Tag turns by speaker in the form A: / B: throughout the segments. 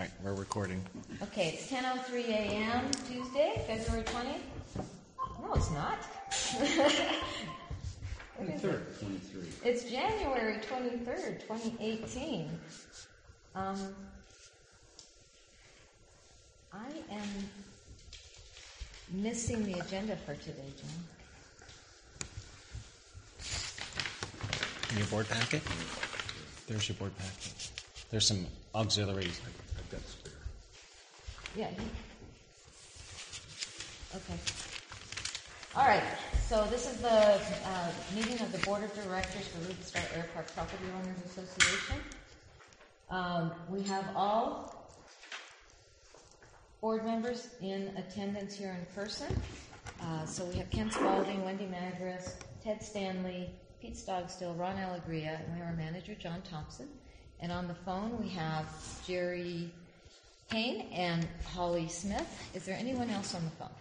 A: All right, we're recording.
B: Okay, it's 10:03 a.m. Tuesday, February 20th. No, it's not.
C: 23rd.
B: It's January 23rd, 2018. I am missing the agenda for today, John.
A: In your board packet? There's your board packet. There's some auxiliaries.
C: I've got spare.
B: Yeah. Okay. All right. So this is the meeting of the Board of Directors for Ruby Star Air Park Property Owners Association. We have all board members in attendance here in person. So we have Ken Spalding, Wendy Magris, Ted Stanley, Pete Stogstill, Ron Alegria, and we have our manager, John Thompson. And on the phone, we have Jerry Payne and Holly Smith. Is there anyone else on the phone?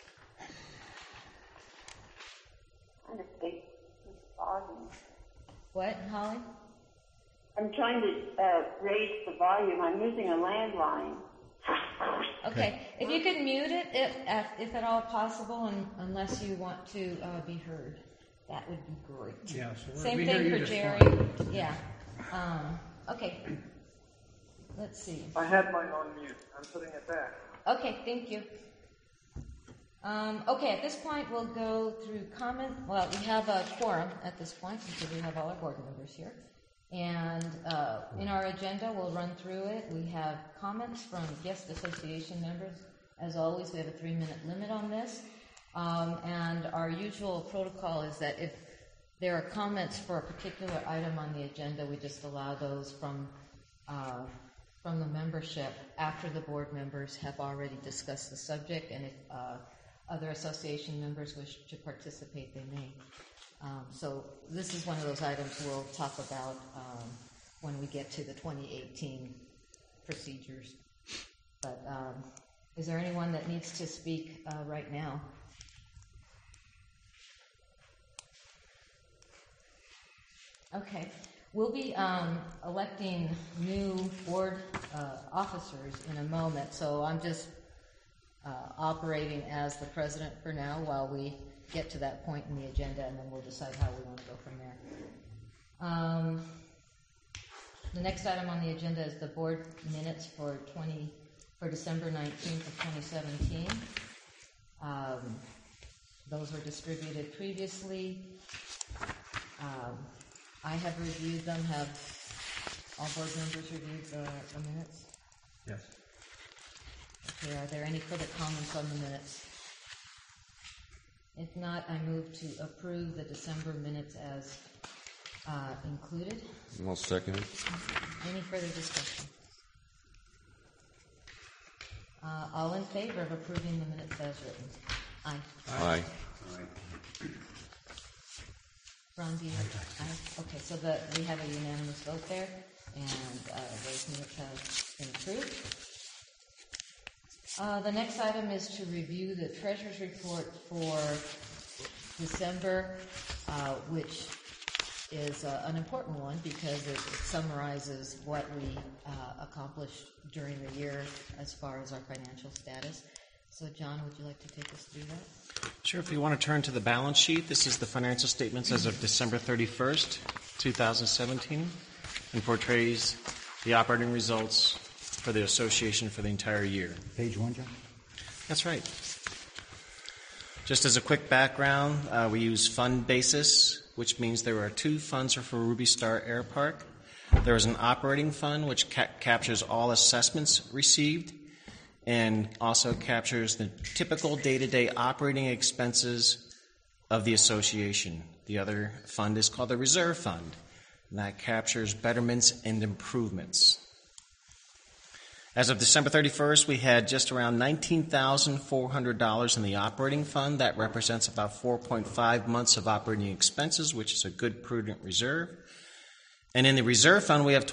B: What, Holly?
D: I'm trying to raise the volume. I'm using a landline.
B: Okay. If you could mute it, if at all possible, and unless you want to be heard, that would be great.
C: Yeah, so
B: Same thing for Jerry. Yeah. Okay. Let's see.
E: I had mine on mute. I'm putting it back.
B: Okay, thank you. Okay, at this point, we'll go through comment. Well, we have a quorum at this point because we have all our board members here. And in our agenda, we'll run through it. We have comments from guest association members. As always, we have a 3-minute limit on this. And our usual protocol is that if there are comments for a particular item on the agenda, we just allow those from the membership after the board members have already discussed the subject, and if other association members wish to participate, they may. So this is one of those items we'll talk about when we get to the 2018 procedures. But is there anyone that needs to speak right now? Okay. We'll be electing new board officers in a moment, so I'm just operating as the president for now while we get to that point in the agenda, and then we'll decide how we want to go from there. The next item on the agenda is the board minutes for December 19th of 2017. Those were distributed previously. I have reviewed them. Have all board members reviewed the minutes?
C: Yes.
B: Okay, are there any further comments on the minutes? If not, I move to approve the December minutes as included.
F: I'll second it.
B: Any further discussion? All in favor of approving the minutes as written? Aye.
F: Aye.
B: Ron, do you? Aye. Okay, so we have a unanimous vote there, and those minutes have been approved. The next item is to review the treasurer's report for December, which is an important one because it summarizes what we accomplished during the year as far as our financial status. So, John, would you like to take us through that?
A: Sure. If you want to turn to the balance sheet, this is the financial statements as of December 31st, 2017, and portrays the operating results for the association for the entire year.
C: Page 1, John?
A: That's right. Just as a quick background, we use fund basis, which means there are two funds for Ruby Star Air Park. There is an operating fund, which captures all assessments received and also captures the typical day-to-day operating expenses of the association. The other fund is called the reserve fund, and that captures betterments and improvements. As of December 31st, we had just around $19,400 in the operating fund. That represents about 4.5 months of operating expenses, which is a good, prudent reserve. And in the reserve fund, we have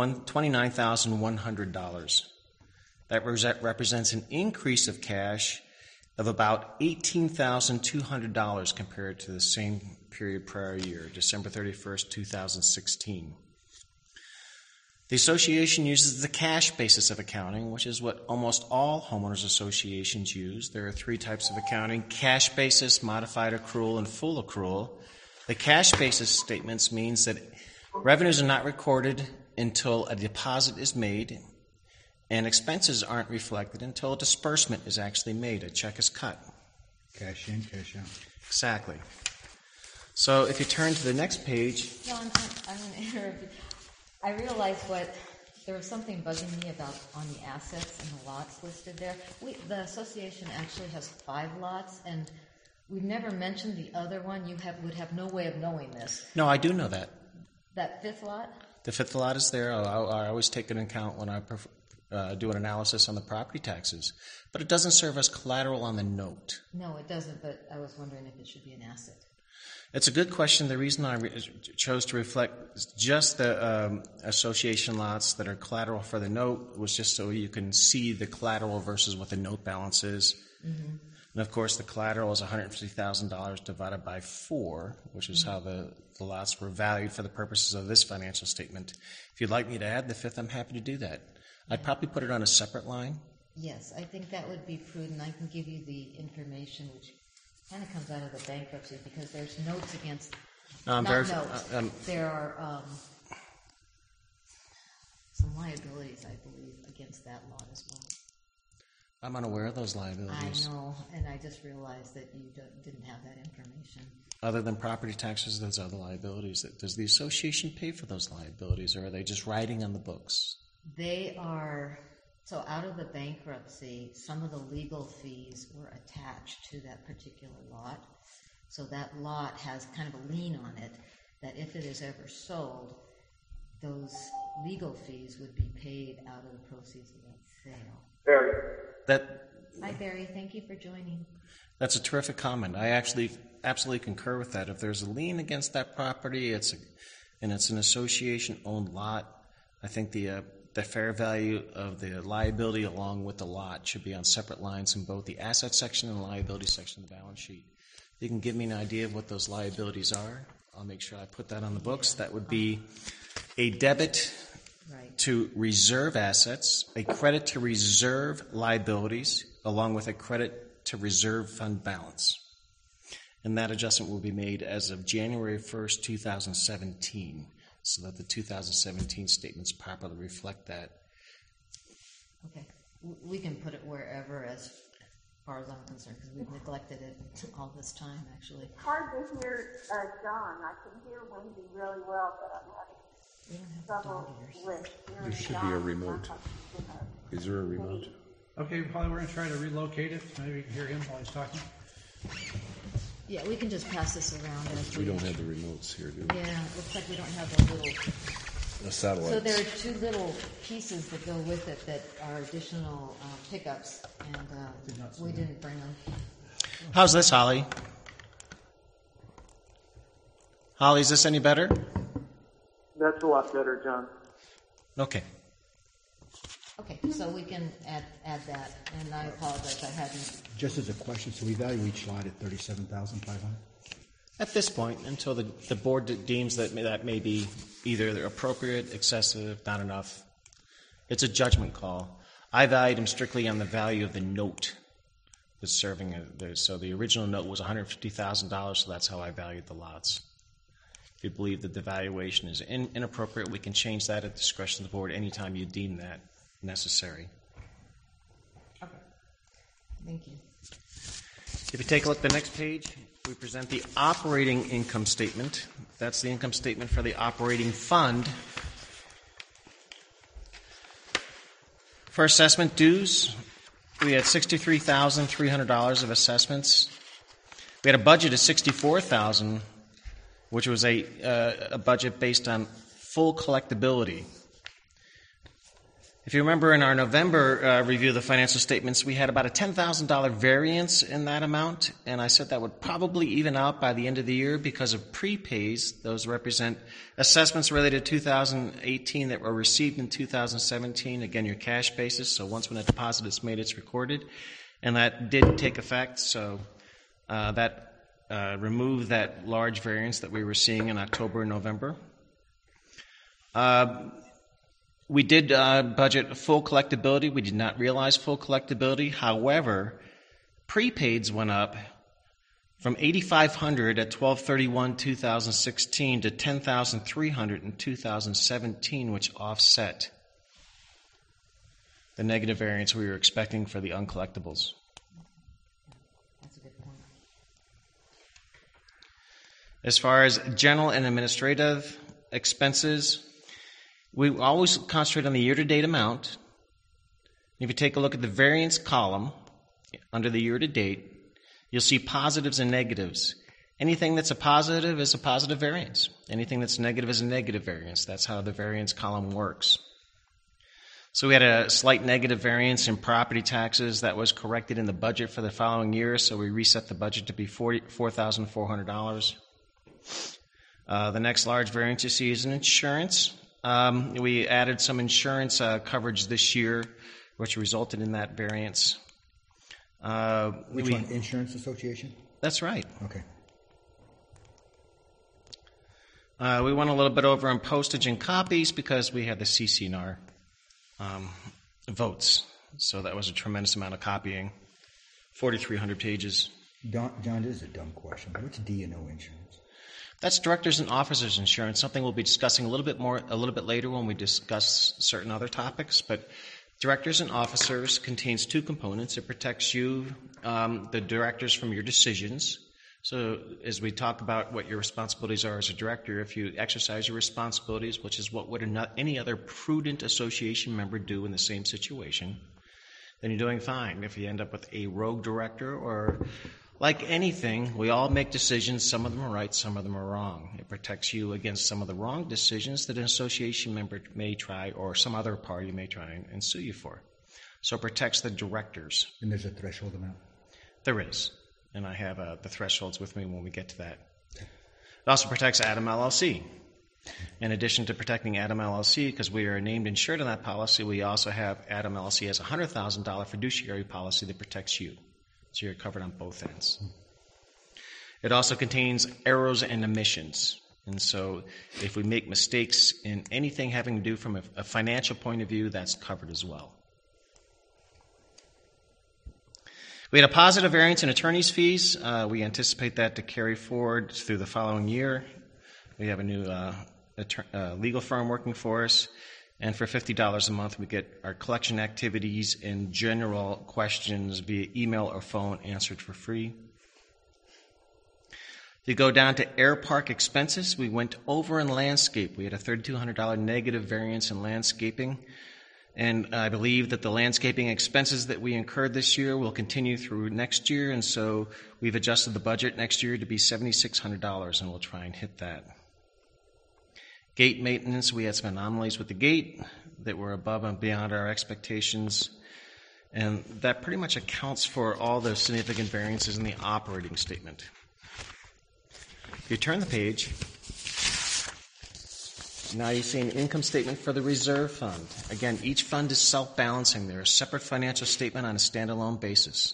A: $29,100. That represents an increase of cash of about $18,200 compared to the same period prior year, December 31st, 2016. The association uses the cash basis of accounting, which is what almost all homeowners associations use. There are three types of accounting: cash basis, modified accrual, and full accrual. The cash basis statements means that revenues are not recorded until a deposit is made, and expenses aren't reflected until a disbursement is actually made, a check is cut.
C: Cash in, cash out.
A: Exactly. So if you turn to the next page,
B: John, I'm going to interrupt you. I realized there was something bugging me about on the assets and the lots listed there. The association actually has 5 lots, and we've never mentioned the other one. You would have no way of knowing this.
A: no, I do know that.
B: That 5th lot?
A: The fifth lot is there. I always take it into account when I do an analysis on the property taxes. But it doesn't serve as collateral on the note.
B: No, it doesn't, but I was wondering if it should be an asset.
A: It's a good question. The reason I chose to reflect just the association lots that are collateral for the note was just so you can see the collateral versus what the note balance is. Mm-hmm. And of course, the collateral is $150,000 divided by 4, which is how the lots were valued for the purposes of this financial statement. If you'd like me to add the 5th, I'm happy to do that. I'd probably put it on a separate line.
B: Yes, I think that would be prudent. I can give you the information, which kind of comes out of the bankruptcy, because there's notes against, not notes. There are some liabilities, I believe, against that lot as well.
A: I'm unaware of those liabilities.
B: I know, and I just realized that you didn't have that information.
A: Other than property taxes, there's other liabilities. Does the association pay for those liabilities, or are they just riding on the books?
B: They are, so out of the bankruptcy, some of the legal fees were attached to that particular lot. So that lot has kind of a lien on it, that if it is ever sold, those legal fees would be paid out of the proceeds of that sale.
E: Barry.
B: Hi, Barry. Thank you for joining.
A: That's a terrific comment. I actually absolutely concur with that. If there's a lien against that property, and it's an association-owned lot, I think the fair value of the liability along with the lot should be on separate lines in both the asset section and the liability section of the balance sheet. If you can give me an idea of what those liabilities are, I'll make sure I put that on the books. That would be a debit to reserve assets, a credit to reserve liabilities, along with a credit to reserve fund balance. And that adjustment will be made as of January 1st, 2017, so that the 2017 statements properly reflect that.
B: Okay. We can put it wherever as far as I'm concerned, because we've neglected it all this time, actually.
D: Hard to hear John. I can hear Wendy really well, but I'm having trouble with hearing
F: There should
D: John.
F: be a remote. Is there a remote?
C: Okay, probably we're going to try to relocate it. Maybe you can hear him while he's talking.
B: Yeah, we can just pass this around as
F: We don't have the remotes here, do we?
B: Yeah, it looks like we don't have the little.
F: The satellites.
B: So there are 2 little pieces that go with it that are additional pickups, and we didn't bring them.
A: How's this, Holly? Holly, is this any better?
E: That's a lot better, John.
A: Okay.
B: Okay, so we can add that, and I apologize, I hadn't.
C: Just as a question, so we value each lot at $37,500.
A: At this point, until the board deems that may be either appropriate, excessive, not enough. It's a judgment call. I valued them strictly on the value of the note that's serving. So the original note was $150,000, so that's how I valued the lots. If you believe that the valuation is inappropriate, we can change that at the discretion of the board anytime you deem that necessary.
B: Okay, thank you.
A: If you take a look at the next page, we present the operating income statement. That's the income statement for the operating fund. For assessment dues, we had $63,300 of assessments. We had a budget of $64,000, which was a budget based on full collectability. If you remember in our November review of the financial statements, we had about a $10,000 variance in that amount, and I said that would probably even out by the end of the year because of prepays. Those represent assessments related to 2018 that were received in 2017. Again, your cash basis, so once when a deposit is made, it's recorded, and that did take effect, so that removed that large variance that we were seeing in October and November. We did budget full collectability. We did not realize full collectability. However, prepaids went up from $8,500 at 12/31/2016 to $10,300 in 2017, which offset the negative variance we were expecting for the uncollectibles.
B: That's a good point.
A: As far as general and administrative expenses, we always concentrate on the year-to-date amount. If you take a look at the variance column under the year-to-date, you'll see positives and negatives. Anything that's a positive is a positive variance. Anything that's negative is a negative variance. That's how the variance column works. So we had a slight negative variance in property taxes that was corrected in the budget for the following year, so we reset the budget to be $4,400. The next large variance you see is in insurance. We added some insurance coverage this year, which resulted in that variance.
G: Which one? Insurance Association?
A: That's right.
G: Okay.
A: We went a little bit over on postage and copies because we had the CC&R votes. So that was a tremendous amount of copying, 4,300 pages.
G: John, this is a dumb question, but what's D&O insurance?
A: That's directors and officers insurance, something we'll be discussing a little bit later when we discuss certain other topics. But directors and officers contains two components. It protects you, the directors, from your decisions. So as we talk about what your responsibilities are as a director, if you exercise your responsibilities, which is what would any other prudent association member do in the same situation, then you're doing fine. If you end up with a rogue director, or like anything, we all make decisions. Some of them are right, some of them are wrong. It protects you against some of the wrong decisions that an association member may try, or some other party may try and sue you for. So it protects the directors.
G: And there's a threshold amount?
A: There is. And I have the thresholds with me when we get to that. It also protects Adam LLC. In addition to protecting Adam LLC, because we are named insured on that policy, we also have Adam LLC as a $100,000 fiduciary policy that protects you. So you're covered on both ends. It also contains errors and omissions. And so if we make mistakes in anything having to do from a financial point of view, that's covered as well. We had a positive variance in attorney's fees. We anticipate that to carry forward through the following year. We have a new legal firm working for us. And for $50 a month, we get our collection activities and general questions via email or phone answered for free. If you go down to air park expenses, we went over in landscape. We had a $3,200 negative variance in landscaping. And I believe that the landscaping expenses that we incurred this year will continue through next year. And so we've adjusted the budget next year to be $7,600, and we'll try and hit that. Gate maintenance, we had some anomalies with the gate that were above and beyond our expectations. And that pretty much accounts for all the significant variances in the operating statement. If you turn the page, now you see an income statement for the reserve fund. Again, each fund is self-balancing. They're a separate financial statement on a standalone basis.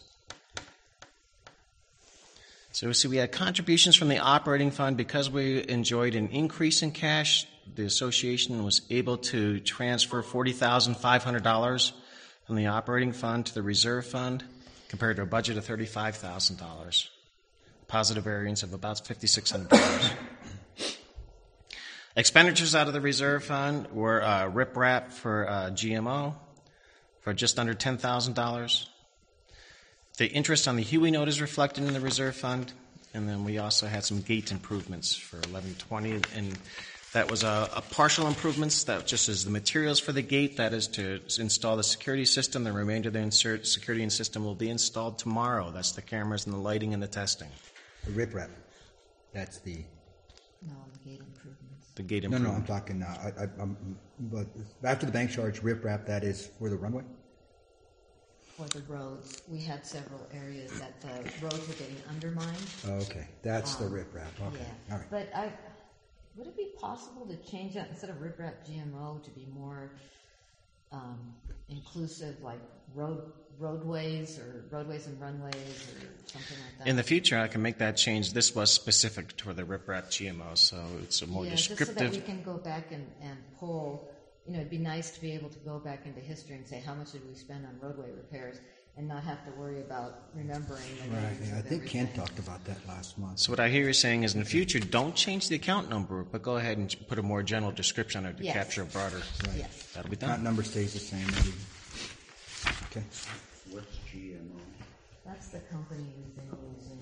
A: So we see we had contributions from the operating fund. Because we enjoyed an increase in cash, the association was able to transfer $40,500 from the operating fund to the reserve fund compared to a budget of $35,000. Positive variance of about $5,600. Expenditures out of the reserve fund were riprap for GMO for just under $10,000. The interest on the Huey note is reflected in the reserve fund, and then we also had some gate improvements for $1120, and that was a partial improvements. That just is the materials for the gate. That is to install the security system. The remainder of the security system will be installed tomorrow. That's the cameras and the lighting and the testing.
G: The riprap, that's the...
B: No, the gate improvements.
A: The gate
G: No,
A: improvement.
G: I'm talking, but after the bank charge, riprap, that is for the runway?
B: For the roads, we had several areas that the roads were getting undermined.
G: Oh, okay, that's the riprap, okay,
B: Yeah,
G: all right.
B: but would it be possible to change that instead of riprap GMO to be more inclusive, like roadways and runways or something like that?
A: In the future, I can make that change. This was specific to the riprap GMO, so it's a more
B: Just so
A: descriptive.
B: that we can go back and pull it'd be nice to be able to go back into history and say, how much did we spend on roadway repairs, and not have to worry about remembering the
G: Right,
B: names
G: yeah, I
B: of
G: think Ken
B: everything.
G: talked about that last month.
A: So what I hear you saying is in the future, don't change the account number, but go ahead and put a more general description on it to
B: Yes.
A: capture a broader.
B: Yes.
A: That'll be
G: Account
A: done.
G: number stays the same, maybe. Okay.
H: What's GMO?
B: That's the company we've been using.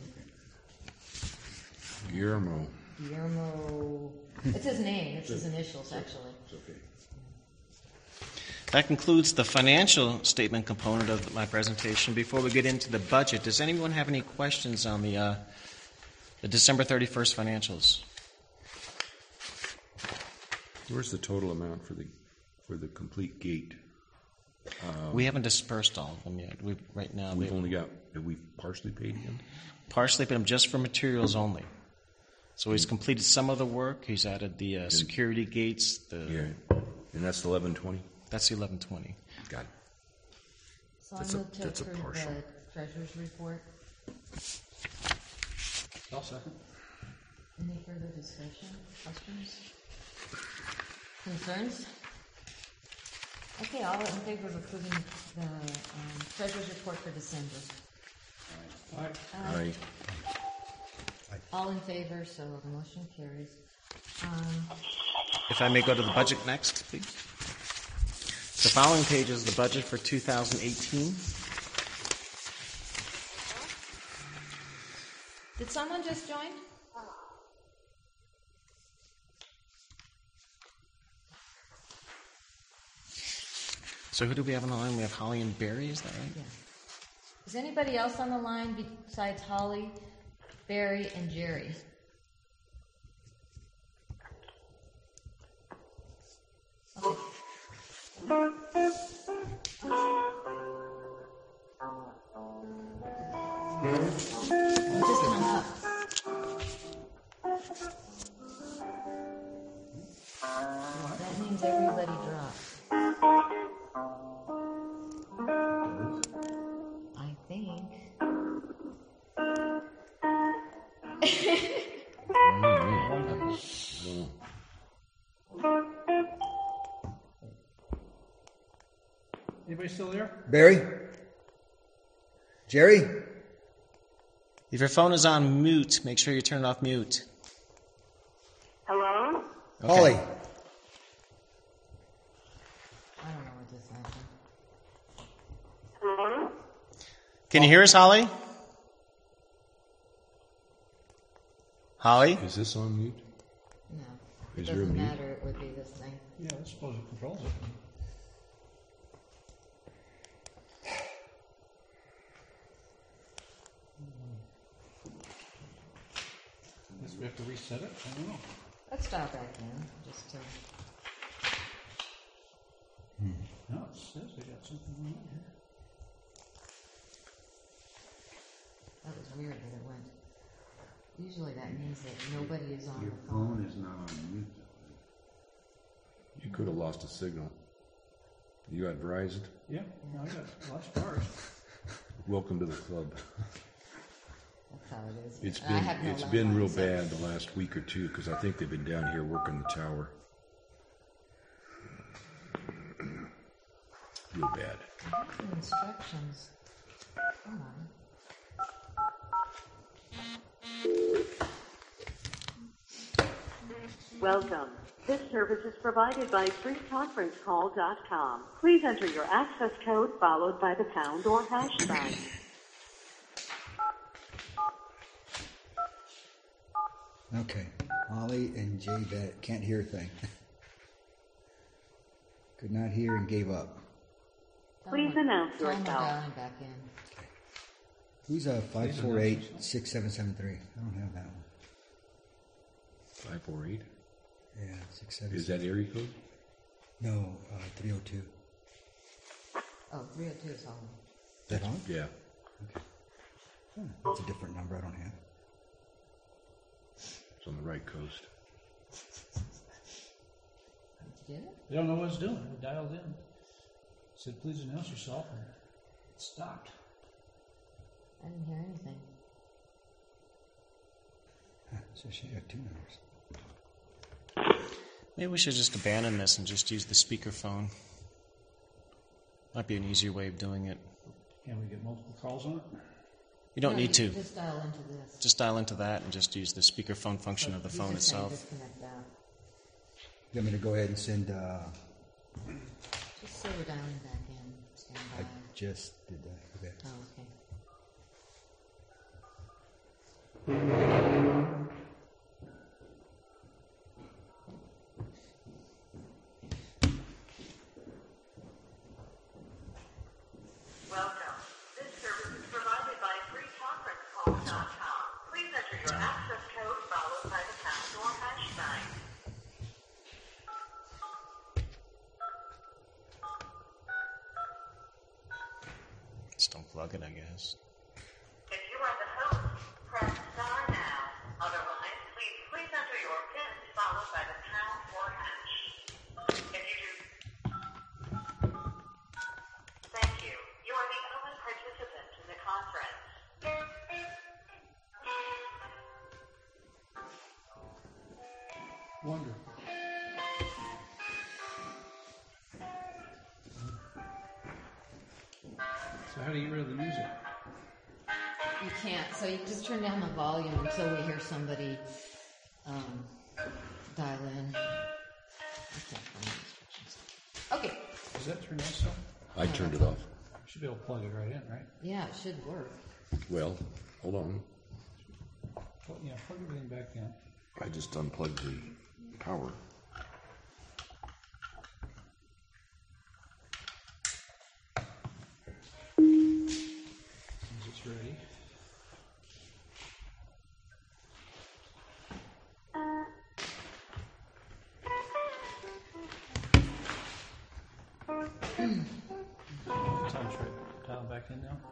F: Guillermo.
B: Guillermo, it's his name, it's his initials, actually.
H: It's okay.
A: That concludes the financial statement component of my presentation. Before we get into the budget, does anyone have any questions on the December 31st financials?
F: Where's the total amount for the complete gate?
A: We haven't dispersed all of them yet. Right now,
F: We've only got, have we partially paid him?
A: partially paid them just for materials only. So he's completed some of the work. He's added the security gates.
F: Yeah. And that's 1120?
A: That's the 1120.
F: Got it.
B: So
F: That's
B: I
F: a-
B: move to
F: that's a
B: approve
F: partial.
B: the treasurer's report.
C: I'll second.
B: Any further discussion, questions, concerns? Okay, all in favor of approving the treasurer's report for December?
C: All right.
F: Aye.
B: All in favor, so the motion carries.
A: If I may go to the budget next, please. The following page is the budget for 2018.
B: Did someone just join?
A: So who do we have on the line? We have Holly and Barry, is that right?
B: Yeah. Is anybody else on the line besides Holly, Barry, and Jerry? Okay. Just hung up. That means everybody dropped. I think.
C: Anybody still there?
G: Barry? Jerry?
A: If your phone is on mute, make sure you turn it off mute.
D: Hello?
A: Okay.
G: Holly?
B: I don't know what just happened.
D: Hello?
A: Can you hear us, Holly? Holly?
F: Is this on mute?
B: No. It
F: Is there a
B: doesn't
F: mute?
B: matter, it would be this thing.
C: Yeah, I suppose it controls it. Guess we have to reset it? I don't know.
B: Let's dial back in, just to...
C: No, it says we got something going on here.
B: That was weird that it went. Usually that means that nobody is on
H: Your
B: the phone.
H: phone is not on mute.
F: You could have lost a signal. You got Verizon?
C: Yeah, no, I got lots of cars.
F: Welcome to the club.
B: That's how it is.
F: It's
B: And I
F: been
B: have no
F: it's been real
B: landline, so-
F: bad the last week or two because I think they've been down here working the tower. Real bad.
B: The instructions. Come on.
D: Welcome. This service is provided by freeconferencecall.com. Please enter your access code followed by the pound or hash sign.
G: Okay. Holly and Jay Bet can't hear a thing. Could not hear and gave up.
D: Please announce
B: Tell them we're
D: yourself.
G: Uh,
B: dialing back in.
G: Who's 548-6773? I don't have that one.
F: 548?
G: Yeah, 67.
F: Is that area code?
G: No, 302.
B: Oh, 302 is Holly.
G: Is that on?
F: Yeah.
G: Huh, that's a different number I don't have.
F: It's on the right coast.
B: Did you get it?
C: They don't know what it's doing. It dialed in. Said, please announce yourself, and it stopped.
B: I didn't hear anything.
G: Huh, so she got two numbers.
A: Maybe we should just abandon this and just use the speakerphone. Might be an easier way of doing it.
C: Can we get multiple calls on it?
A: You don't
B: No,
A: need to.
B: you just dial into this.
A: Just dial into that and just use the speakerphone function of the
B: You
A: phone
B: just kinda
A: itself.
B: disconnect that.
G: You want me to go ahead and send,
B: Just say we're dialing back in. Stand
G: I
B: by.
G: just did that, okay.
B: Oh, okay.
D: Welcome. This service is provided by freeconferencecall.com. Please enter your access code followed by the pound or hash sign.
A: Just unplug it, I guess.
D: If you are the host, press star now. Otherwise, please enter your PIN followed by the pound or hash. If you do... Thank you. You are the only participant in the conference.
C: Wonderful. So how do you get rid of the music?
B: You can't. So you just turn down the volume until we hear somebody dial in. I can't find the instructions. Okay.
C: Does that turn this on?
F: I turned it off.
C: You should be able to plug it right in, right?
B: Yeah, it should work.
F: Well, hold on.
C: Well, yeah, plug everything back in.
F: I just unplugged the power.
C: As it's ready. Time to dial back in now.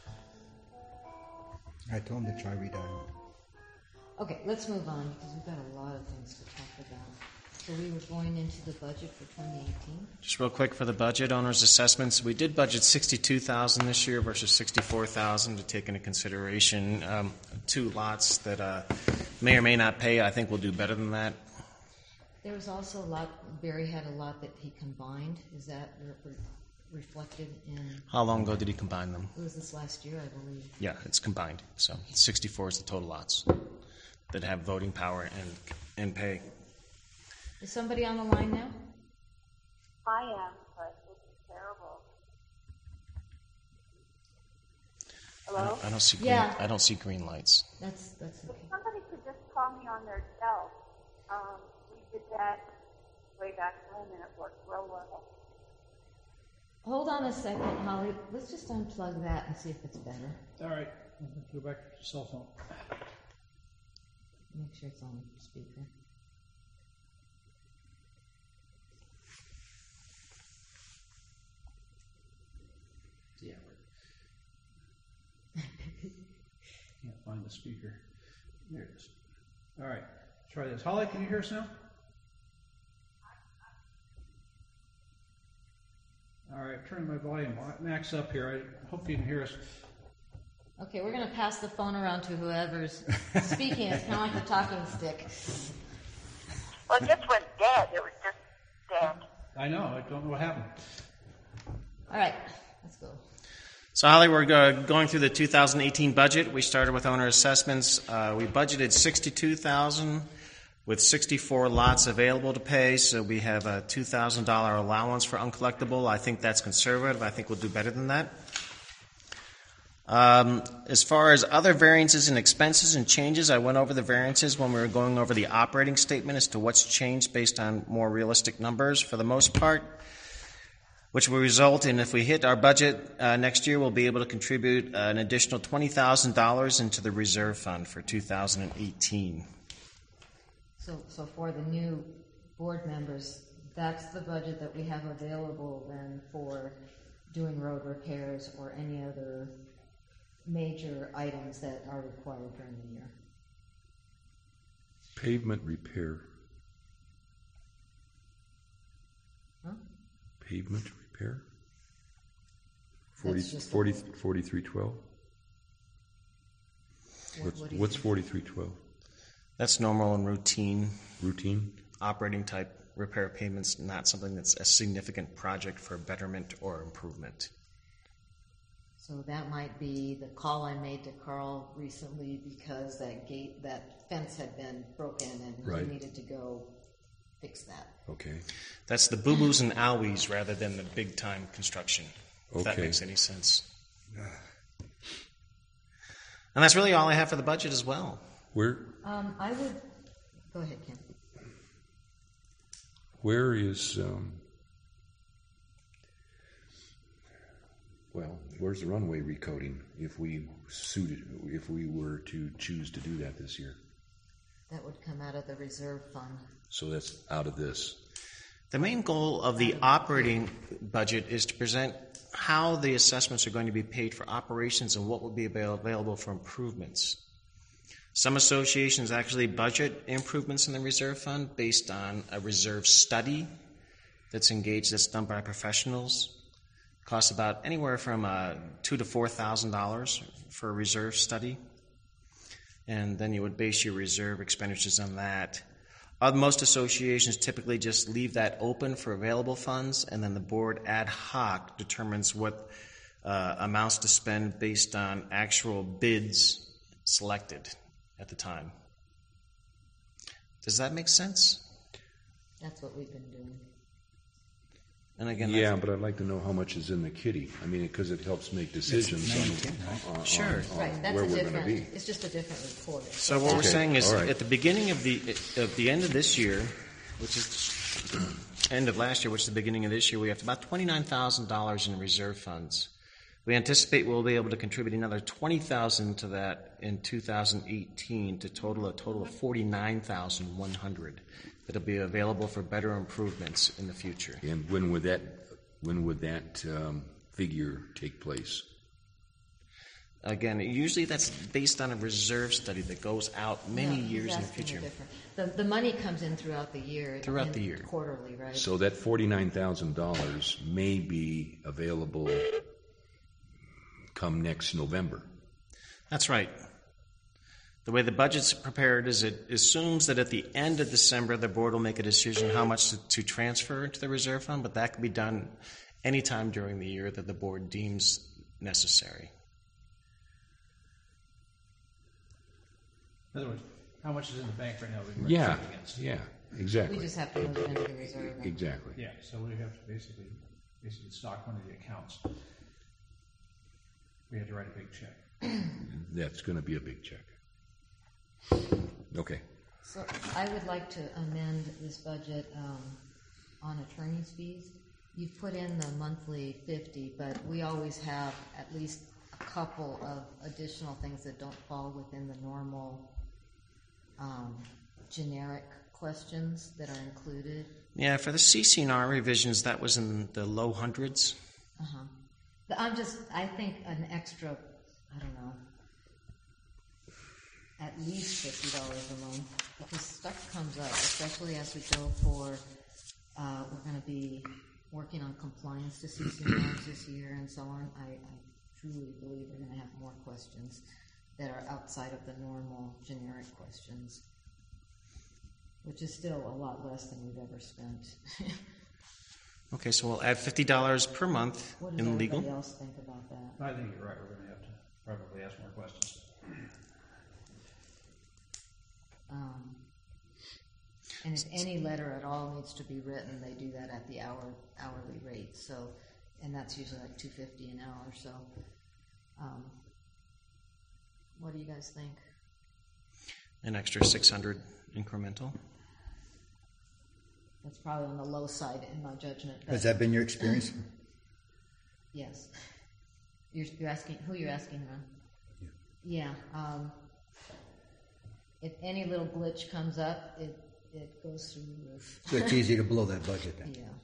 G: I told him to try redialing.
B: Okay, let's move on because we've got a lot of things to talk about. So we were going into the budget for 2018.
A: Just real quick for the budget, owner's assessments. We did budget $62,000 this year versus $64,000 to take into consideration 2 lots that may or may not pay. I think we'll do better than that.
B: There was also a lot, Barry had a lot that he combined. Is that reflected in,
A: How long ago did he combine them?
B: it was this last year, I believe.
A: Yeah, it's combined. So 64 is the total lots that have voting power and pay.
B: Is somebody on the line now?
D: I am, but this is terrible. Hello?
A: I don't see green,
B: Yeah.
A: I don't see green lights.
B: That's okay.
D: Somebody could just call me on their cell. We did that way back when, and it worked real well.
B: Hold on a second, Holly. Let's just unplug that and see if it's better.
C: All right, go back to your cell phone.
B: Make sure it's on speaker.
C: Yeah. Can't find the speaker. There it is. All right, try this. Holly, can you hear us now? All right, turn my volume max up here. I hope you can hear us.
B: Okay, we're going to pass the phone around to whoever's speaking. It's kind of like the talking stick.
D: Well, it just went dead. It was just dead.
C: I know. I don't know what happened.
B: All right, let's go.
A: So, Holly, we're going through the 2018 budget. We started with owner assessments. We budgeted $62,000 with 64 lots available to pay. So we have a $2,000 allowance for uncollectible. I think that's conservative. I think we'll do better than that. As far as other variances and expenses and changes, I went over the variances when we were going over the operating statement as to what's changed based on more realistic numbers for the most part, which will result in, if we hit our budget next year, we'll be able to contribute an additional $20,000 into the reserve fund for 2018.
B: So for the new board members, that's the budget that we have available then for doing road repairs or any other major items that are required during the year.
F: Pavement repair.
B: Huh?
F: Pavement repair?
B: That's just
F: 4312?
B: What do you
F: What's
B: think?
F: 4312?
A: That's normal and routine
F: Routine?
A: operating type repair payments not something that's a significant project for betterment or improvement.
B: So that might be the call I made to Carl recently because that fence had been broken and
F: Right.
B: he needed to go fix that.
F: Okay.
A: That's the boo-boos and owies rather than the big-time construction, if that
F: Okay.
A: makes any sense. And that's really all I have for the budget as well.
B: I would go ahead, Ken.
F: Where is, where's the runway recoding if we were to choose to do that this year?
B: That would come out of the reserve fund.
F: So that's out of this.
A: The main goal of the operating budget is to present how the assessments are going to be paid for operations and what will be available for improvements. Some associations actually budget improvements in the reserve fund based on a reserve study that's done by professionals. It costs about anywhere from $2,000 to $4,000 for a reserve study. And then you would base your reserve expenditures on that. Most associations typically just leave that open for available funds, and then the board ad hoc determines what amounts to spend based on actual bids selected at the time. Does that make sense?
B: That's what we've been doing.
A: And again,
F: Yeah, but I'd like to know how much is in the kitty. I mean, because it helps make decisions on
A: Sure.
B: Right, that's
F: where
B: a
F: we're going to
B: different.
F: be.
B: It's just a different report.
A: So what we're
F: Okay,
A: saying is,
F: all right.
A: at the beginning of the end of this year, which is end of last year, which is the beginning of this year, we have about $29,000 in reserve funds. We anticipate we'll be able to contribute another $20,000 to that in 2018 to a total of $49,100 that'll be available for better improvements in the future.
F: And when would that figure take place?
A: Again, usually that's based on a reserve study that goes out many
B: No, he's
A: years in the
B: asking a
A: future.
B: different- The money comes in throughout the year.
A: Throughout the year.
B: Quarterly, right?
F: So that $49,000 may be available come next November.
A: That's right. The way the budget's prepared is it assumes that at the end of December, the board will make a decision how much to transfer into the reserve fund, but that can be done anytime during the year that the board deems necessary.
C: In other words, how much is in the bank right now? we can
F: Yeah,
C: recommend against?
F: yeah,
B: We
F: exactly.
B: just have to move it into the reserve. and-
F: Exactly.
C: Yeah, so we have to basically stock one of the accounts. We had to write a big check.
F: That's going to be a big check. Okay.
B: So I would like to amend this budget on attorney's fees. You've put in the monthly 50, but we always have at least a couple of additional things that don't fall within the normal generic questions that are included.
A: Yeah, for the CC&R revisions, that was in the low hundreds.
B: I think an extra, I don't know, at least $50 a month, because stuff comes up, especially as we go for, we're going to be working on compliance to CC&Rs this year and so on. I truly believe we're going to have more questions that are outside of the normal generic questions, which is still a lot less than we've ever spent.
A: Okay, so we'll add $50 per month
B: What does
A: in
B: everybody
A: legal.
B: else think about that?
C: I think you're right, we're gonna have to probably ask more questions.
B: And if any letter at all needs to be written, they do that at the hourly rate. So, and that's usually like $2.50 an hour. So, what do you guys think?
A: An extra 600 incremental.
B: That's probably on the low side in my judgment. But
G: Has that been your experience?
B: yes. You're asking who you're asking, Ron? Yeah. If any little glitch comes up, it goes through the roof.
G: So it's easy to blow that budget then.
B: Yeah.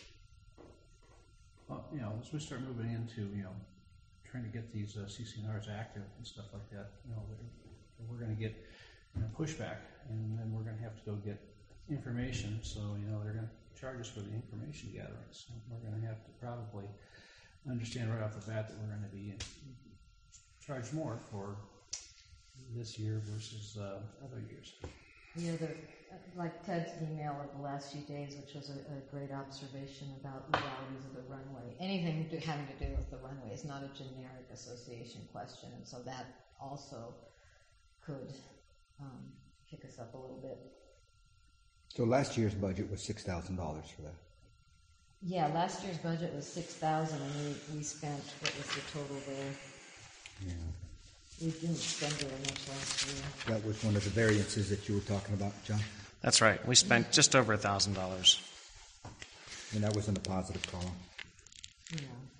C: Well, as we start moving into, trying to get these CC&Rs active and stuff like that, we're going to get pushback, and then we're going to have to go get information. So, they're going to charge us for the information gathering. So we're going to have to probably understand right off the bat that we're going to be charged more for this year versus other years.
B: The other, like Ted's email of the last few days, which was a great observation about legalities of the runway. Anything having to do with the runway is not a generic association question, and so that also could kick us up a little bit.
G: So last year's budget was $6,000 for that.
B: Yeah, last year's budget was $6,000, and we spent, what was the total there?
G: Yeah.
B: We didn't spend very much last year.
G: That was one of the variances that you were talking about, John.
A: That's right. We spent just over $1,000.
G: And that was in the positive column.
B: Yeah.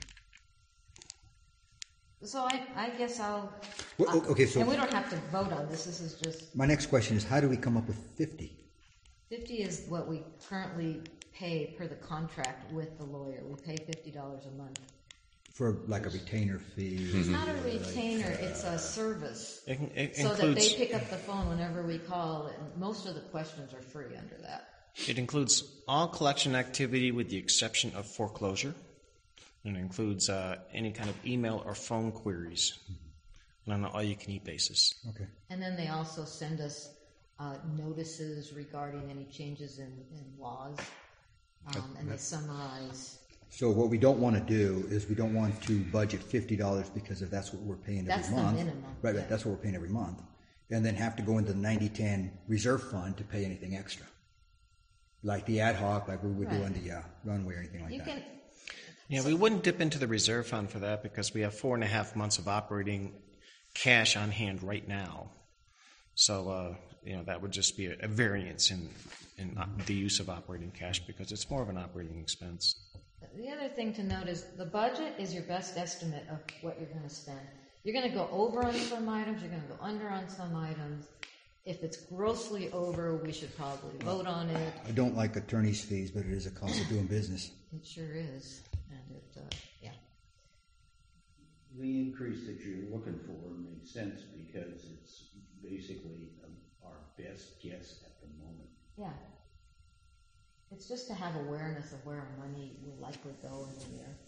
B: So I guess I'll...
G: Well, okay, so
B: and we don't have to vote on this. This is just...
G: my next question is, how do we come up with 50?
B: 50 is what we currently pay per the contract with the lawyer. We pay $50 a month.
G: For like a retainer fee?
B: It's not a retainer, it's a service.
A: It
B: so that
A: includes,
B: they pick up the phone whenever we call, and most of the questions are free under that.
A: it includes all collection activity with the exception of foreclosure. And it includes any kind of email or phone queries on an all-you-can-eat basis.
G: Okay.
B: And then they also send us notices regarding any changes in laws, and they summarize.
G: So what we don't want to do is we don't want to budget $50 because if that's what we're paying every
B: That's the
G: month.
B: minimum,
G: Right,
B: yeah.
G: right, that's what we're paying every month. And then have to go into the 90-10 reserve fund to pay anything extra. Like the ad hoc, like we would do
B: Right.
G: on the runway or anything like
B: You
G: that.
B: can,
A: Yeah, we wouldn't dip into the reserve fund for that because we have 4.5 months of operating cash on hand right now. So, that would just be a variance in the use of operating cash because it's more of an operating expense.
B: the other thing to note is the budget is your best estimate of what you're going to spend. You're going to go over on some items, you're going to go under on some items. If it's grossly over, we should probably vote on it.
G: I don't like attorney's fees, but it is a cost of doing business.
B: It sure is. And it, yeah.
H: The increase that you're looking for makes sense because it's basically our best guess at the moment.
B: Yeah. It's just to have awareness of where our money will likely go in the year.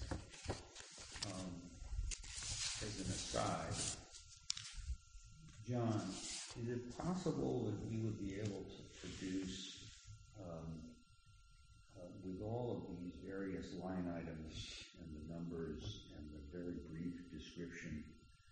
H: As an aside, John, is it possible that we would be able to produce, with all of these various line items and the numbers and the very brief description,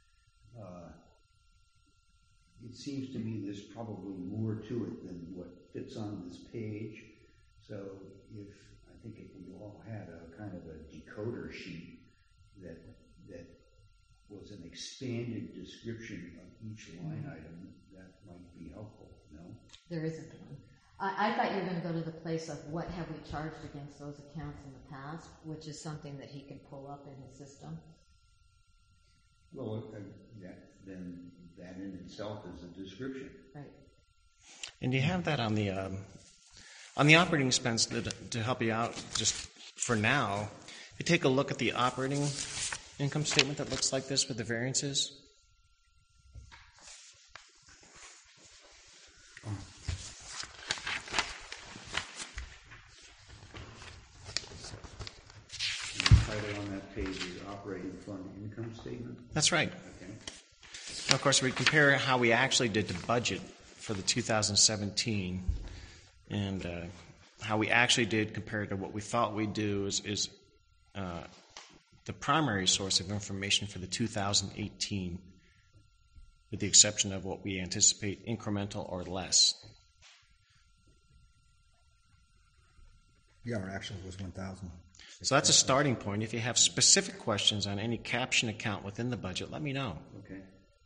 H: it seems to me there's probably more to it than what fits on this page. So I think if we all had a kind of a decoder sheet that was an expanded description of each line item, that might be helpful, no?
B: There isn't one. I thought you were going to go to the place of what have we charged against those accounts in the past, which is something that he can pull up in his system.
H: Well, then that in itself is a description.
B: Right.
A: And you have that on the operating expense to help you out just for now. If you take a look at the operating income statement that looks like this with the variances.
H: And the title on that page is Operating Fund Income Statement.
A: That's right.
H: Okay.
A: And of course, we compare how we actually did the budget for the 2017 and how we actually did compared to what we thought we'd do is the primary source of information for the 2018, with the exception of what we anticipate incremental or less.
G: Yeah, our actual was 1,000.
A: So that's a starting point. If you have specific questions on any caption account within the budget, let me know.
H: Okay.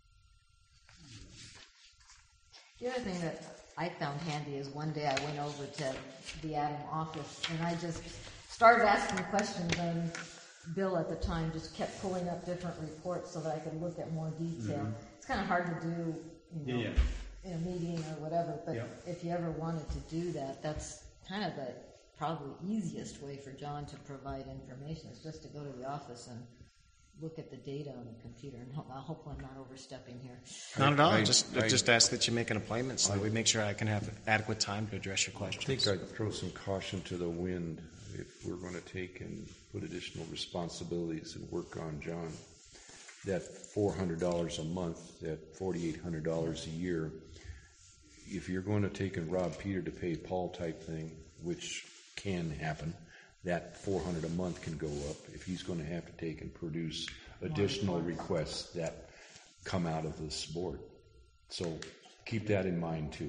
B: The other thing that I found handy is one day I went over to the Adam office and I just started asking questions, and Bill at the time just kept pulling up different reports so that I could look at more detail.
C: Mm-hmm.
B: It's kind of hard to do, in a meeting or whatever, but if you ever wanted to do that, that's kind of the probably easiest way for John to provide information is just to go to the office and look at the data on the computer. And hopefully I'm not overstepping here.
A: Not at all. Just ask that you make an appointment so that we make sure I can have adequate time to address your
F: I
A: questions.
F: think I'd throw some caution to the wind if we're going to take and put additional responsibilities and work on John. That $400 a month, that $4,800 a year, if you're going to take and rob Peter to pay Paul type thing, which can happen, that 400 a month can go up if he's going to have to take and produce additional requests that come out of this board. So keep that in mind too.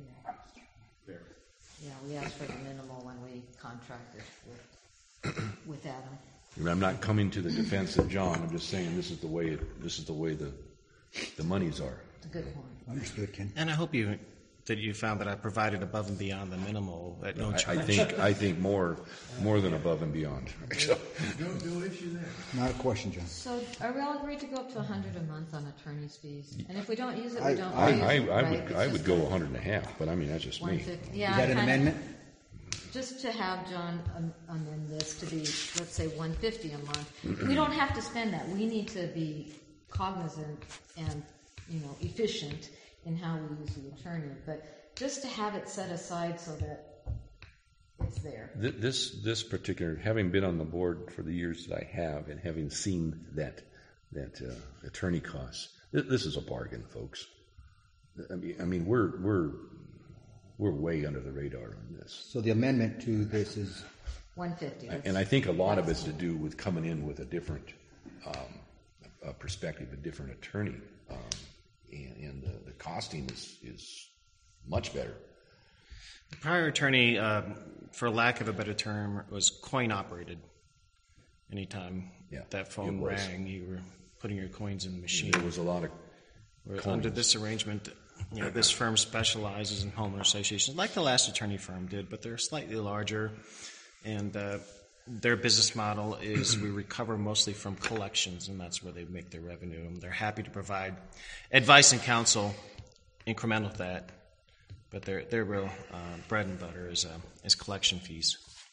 B: Yeah, we asked for the minimal when we contracted with Adam.
F: And I'm not coming to the defense of John. I'm just saying this is the way the monies are.
B: It's a good point.
G: Understood, Ken.
A: And I hope you found that I provided above and beyond the minimal at no charge.
F: I think more than above and beyond. So,
C: No issue there.
G: Not a question, John.
B: So are we all agreed to go up to 100 a month on attorney's fees? And if we don't use it, we don't
F: I
B: use it, right?
F: I would go 100 and a half, but I mean that's just me.
B: 150. Yeah,
G: Is that an
B: kinda-
G: amendment?
B: Just to have John amend this to be, let's say, 150 a month. We don't have to spend that. We need to be cognizant and, efficient in how we use the attorney. But just to have it set aside so that it's there.
F: This particular, having been on the board for the years that I have, and having seen that attorney costs, this is a bargain, folks. I mean we're way under the radar on this.
G: So the amendment to this is
B: 150.
F: And I think a lot of it's to do with coming in with a different perspective, a different attorney, and the costing is much better.
A: The prior attorney, for lack of a better term, was coin operated. Anytime that phone
F: it was.
A: rang, you were putting your coins in the machine.
F: There was a lot of
A: Under this arrangement, this firm specializes in homeowner associations, like the last attorney firm did, but they're slightly larger, and their business model is we recover mostly from collections, and that's where they make their revenue. And they're happy to provide advice and counsel incremental to that, but their real bread and butter is collection fees,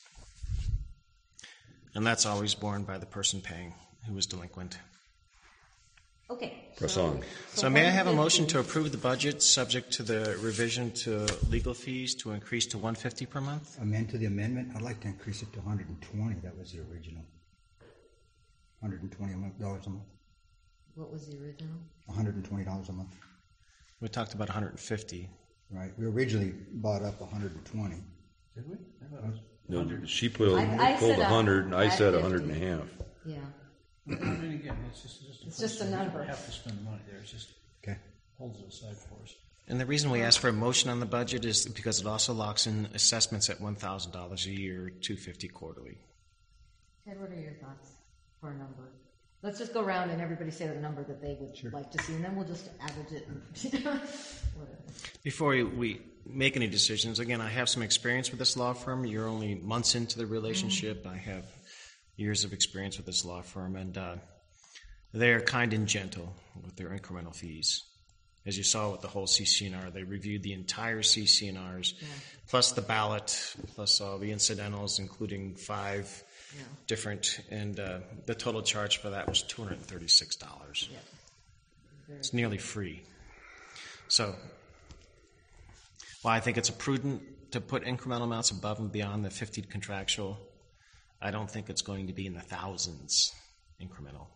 A: and that's always borne by the person paying who is delinquent.
B: Okay.
F: Press on.
A: So may I have a
B: 150.
A: motion to approve the budget subject to the revision to legal fees to increase to $150 per month?
G: amend to the amendment. I'd like to increase it to 120. That was the original. $120 a month.
B: What was the original?
G: $120 a month.
A: We talked about 150.
G: Right. We originally bought up 120.
C: Did we? I thought it was
F: No,
C: 100.
F: she pulled
B: I said
F: 100, and I said 100 and a
B: 150.
F: half.
B: Yeah.
C: I mean, again, it's just
B: a number.
C: We have to spend the money there. It's just
G: Okay.
C: holds it aside for us.
A: And the reason we ask for a motion on the budget is because it also locks in assessments at $1,000 a year, $250 quarterly.
B: Ted, what are your thoughts for a number? Let's just go around and everybody say the number that they would like to see, and then we'll just average it. And whatever.
A: Before we make any decisions, again, I have some experience with this law firm. You're only months into the relationship. I have years of experience with this law firm, and they are kind and gentle with their incremental fees. As you saw with the whole CCNR, they reviewed the entire CCNRs, plus the ballot, plus all the incidentals, including 5 different, and the total charge for that was $236.
B: Yeah.
A: It's nearly free. So, while I think it's prudent to put incremental amounts above and beyond the 50 contractual, I don't think it's going to be in the thousands incremental.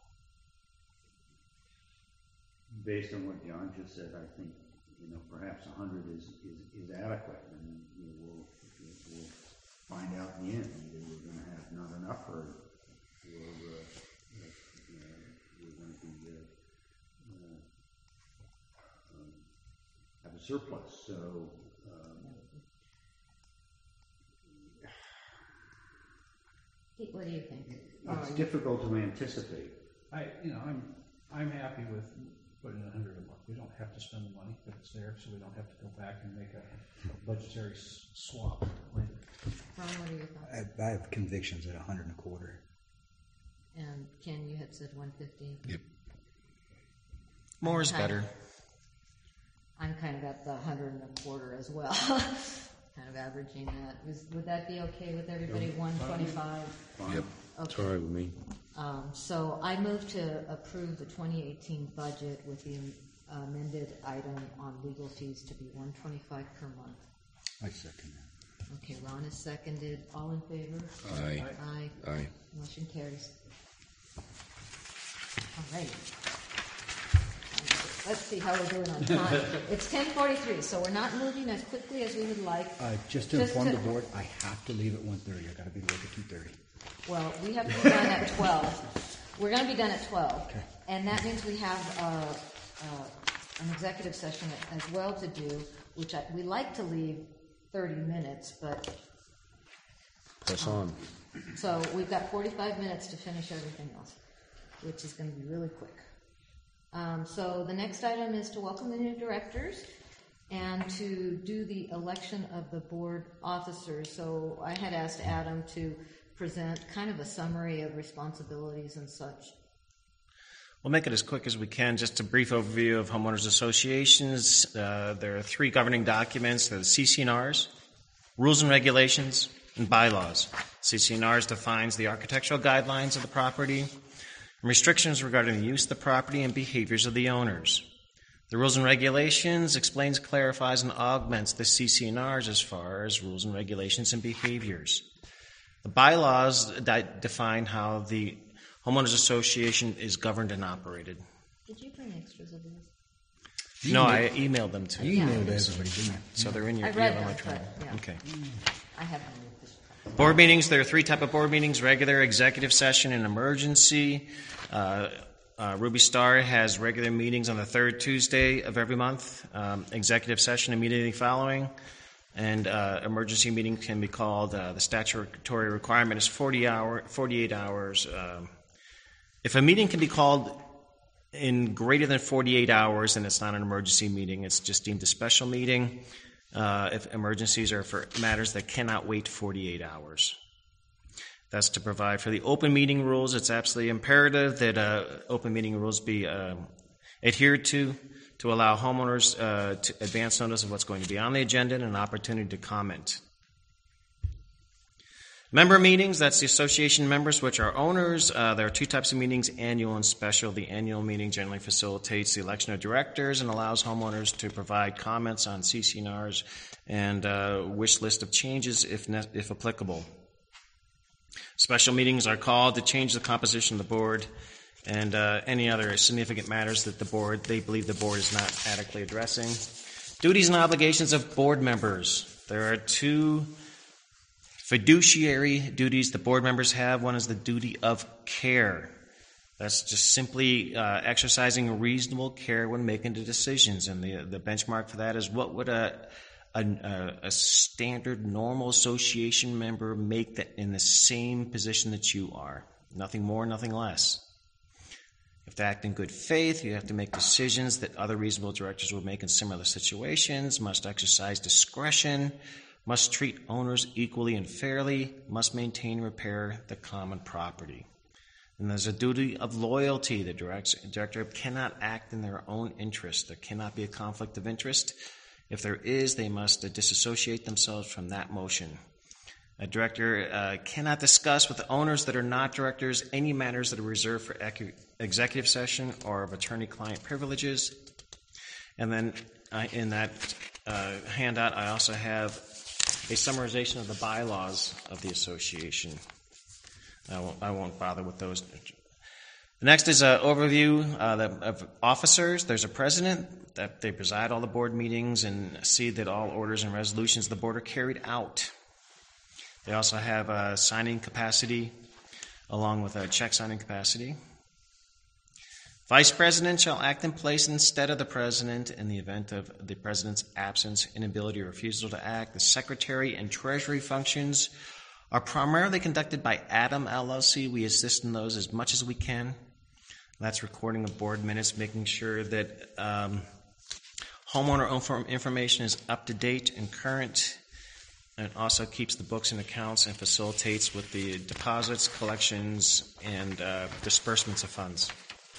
H: Based on what John just said, I think, perhaps 100 is adequate, and we'll find out in the end. Either we're going to have not enough, or we're going to be have a surplus. So
B: Pete, what do you think?
H: it's difficult to anticipate.
C: I'm happy with putting 100 a month. We don't have to spend the money, but it's there, so we don't have to go back and make a budgetary swap later.
B: Ron, what are your thoughts?
G: I have convictions at 100 and a quarter.
B: And Ken, you had said 150.
F: Yep.
A: More is
B: Okay.
A: better.
B: I'm kind of at the 100 and a quarter as well. Kind of averaging that. Would that be okay with everybody? 125?
F: Yep. It's all right with me.
B: So I move to approve the 2018 budget with the amended item on legal fees to be $125 per month.
G: I second that.
B: Okay, Ron is seconded. All in favor?
F: Aye.
B: Aye.
F: Aye.
B: Motion carries. All right. Let's see how we're doing on time. It's 10:43, so we're not moving as quickly as we would like.
G: Just to inform the board, I have to leave at 1:30. I got to be to work at 2:30.
B: Well, we have to be done at 12. We're going to be done at 12.
G: Okay.
B: And that means we have an executive session as well to do, which we like to leave 30 minutes, but
F: Press on.
B: so we've got 45 minutes to finish everything else, which is going to be really quick. So the next item is to welcome the new directors and to do the election of the board officers. So I had asked Adam to present kind of a summary of responsibilities and such.
A: We'll make it as quick as we can. Just a brief overview of homeowners associations. There are 3 governing documents. They're the CC&Rs, rules and regulations, and bylaws. CC&Rs defines the architectural guidelines of the property and restrictions regarding the use of the property and behaviors of the owners. The rules and regulations explains, clarifies, and augments the CC&Rs as far as rules and regulations and behaviors. The bylaws define how the homeowners association is governed and operated.
B: Did you bring extras of these?
A: No, I emailed them to
G: You
A: you.
G: emailed everybody, didn't you?
A: So they're in your
B: I read them,
A: electronic.
B: but, yeah.
A: Okay.
B: I have them with this.
A: Board meetings, there are 3 types of board meetings: regular, executive session, and emergency. Ruby Star has regular meetings on the 3rd Tuesday of every month, executive session immediately following, and emergency meeting can be called, the statutory requirement is 48 hours. If a meeting can be called in greater than 48 hours, then it's not an emergency meeting. It's just deemed a special meeting. If emergencies are for matters that cannot wait 48 hours. That's to provide for the open meeting rules. It's absolutely imperative that open meeting rules be adhered to allow homeowners to advance notice of what's going to be on the agenda and an opportunity to comment. Member meetings, that's the association members, which are owners. There are 2 types of meetings, annual and special. The annual meeting generally facilitates the election of directors and allows homeowners to provide comments on CC&Rs and wish list of changes if applicable. Special meetings are called to change the composition of the board and any other significant matters that they believe the board is not adequately addressing. Duties and obligations of board members. There are 2 fiduciary duties the board members have. One is the duty of care. That's just simply exercising reasonable care when making the decisions. And the benchmark for that is, what would a standard normal association member make that in the same position that you are? Nothing more, nothing less. You have to act in good faith. You have to make decisions that other reasonable directors would make in similar situations, must exercise discretion, must treat owners equally and fairly, must maintain and repair the common property. And there's a duty of loyalty. The director cannot act in their own interest. There cannot be a conflict of interest. If there is, they must disassociate themselves from that motion. A director cannot discuss with the owners that are not directors any matters that are reserved for executive session or of attorney-client privileges. And then in that handout, I also have a summarization of the bylaws of the association. I won't bother with those. The next is an overview of officers. There's a president. That they preside all the board meetings and see that all orders and resolutions of the board are carried out. They also have a signing capacity along with a check signing capacity. Vice president shall act in place instead of the president in the event of the president's absence, inability, or refusal to act. The secretary and treasury functions are primarily conducted by Adam LLC. We assist in those as much as we can. That's recording of board minutes, making sure that homeowner information is up to date and current. And it also keeps the books and accounts and facilitates with the deposits, collections, and disbursements of funds.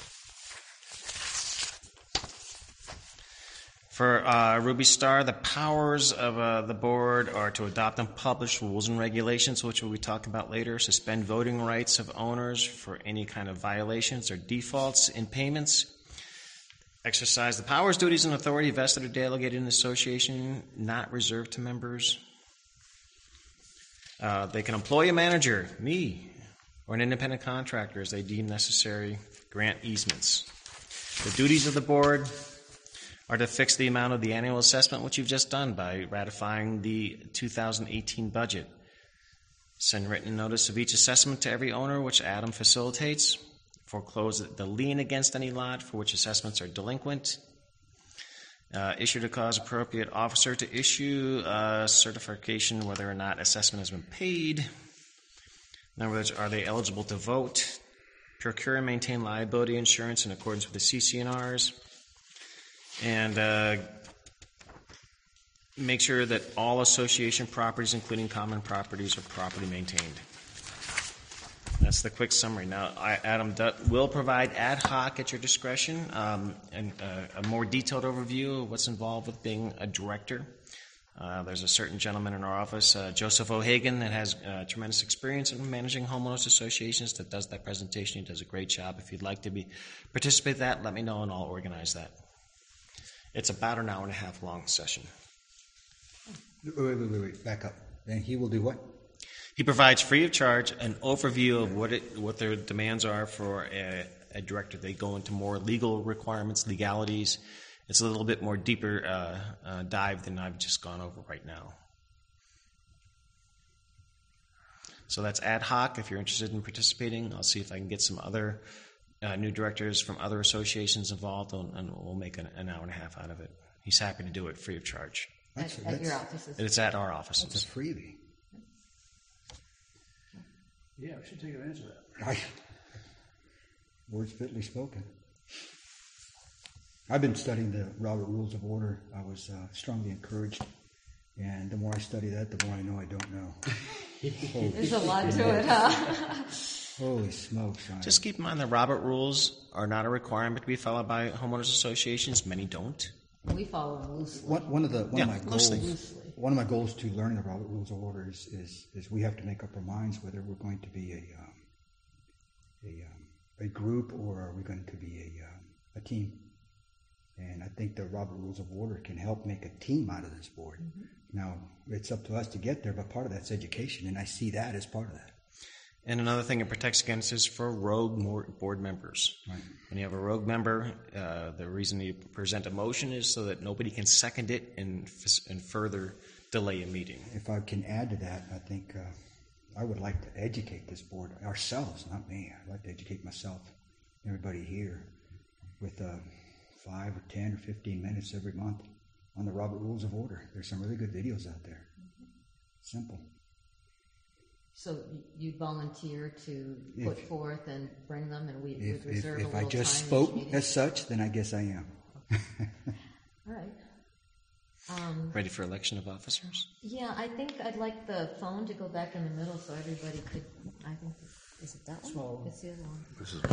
A: For Ruby Star, the powers of the board are to adopt and publish rules and regulations, which we'll be talking about later, suspend voting rights of owners for any kind of violations or defaults in payments, exercise the powers, duties, and authority vested or delegated in the association, not reserved to members. They can employ a manager, me, or an independent contractor as they deem necessary, grant easements. The duties of the board: are to fix the amount of the annual assessment, which you've just done by ratifying the 2018 budget. Send written notice of each assessment to every owner, which Adam facilitates. Foreclose the lien against any lot for which assessments are delinquent. Issue to cause appropriate officer to issue a certification whether or not assessment has been paid. In other words, are they eligible to vote? Procure and maintain liability insurance in accordance with the CC&Rs. And make sure that all association properties, including common properties, are properly maintained. That's the quick summary. Now, Adam will provide ad hoc at your discretion and a more detailed overview of what's involved with being a director. There's a certain gentleman in our office, Joseph O'Hagan, that has tremendous experience in managing homeowners associations that does that presentation. He does a great job. If you'd like to participate in that, let me know and I'll organize that. It's about an hour and a half long session.
G: Wait, back up. Then he will do what?
A: He provides free of charge an overview of what their demands are for a director. They go into more legal requirements, legalities. It's a little bit more deeper dive than I've just gone over right now. So that's ad hoc. If you're interested in participating, I'll see if I can get some other new directors from other associations involved, and we'll make an hour and a half out of it. He's happy to do it free of charge.
B: At your offices.
A: It's at our office.
G: That's a freebie.
C: Yeah, we should take advantage of that.
G: Words fitly spoken. I've been studying the Robert Rules of Order. I was strongly encouraged, and the more I study that, the more I know I don't know.
B: There's a lot to it, huh?
G: Holy smokes!
A: Just keep in mind that Robert Rules are not a requirement to be followed by homeowners associations. Many don't.
B: We follow them loosely.
G: One of my goals.
B: Loosely.
G: One of my goals to learning the Robert Rules of Order is we have to make up our minds whether we're going to be a group or are we going to be a team. And I think the Robert Rules of Order can help make a team out of this board. Mm-hmm. Now, it's up to us to get there, but part of that's education, and I see that as part of that.
A: And another thing it protects against is for rogue board members. Right. When you have a rogue member, the reason you present a motion is so that nobody can second it and further delay a meeting.
G: If I can add to that, I think I would like to educate this board, ourselves, not me. I'd like to educate myself, everybody here, with 5 or 10 or 15 minutes every month on the Robert Rules of Order. There's some really good videos out there. Simple.
B: So you volunteer to put forth and bring them, and we would reserve a little time.
G: If I just spoke as such, then I guess I am.
B: All right.
A: Ready for election of officers?
B: Yeah, I think I'd like the phone to go back in the middle so everybody could. I think is it that one?
C: So,
B: it's the other one.
F: This is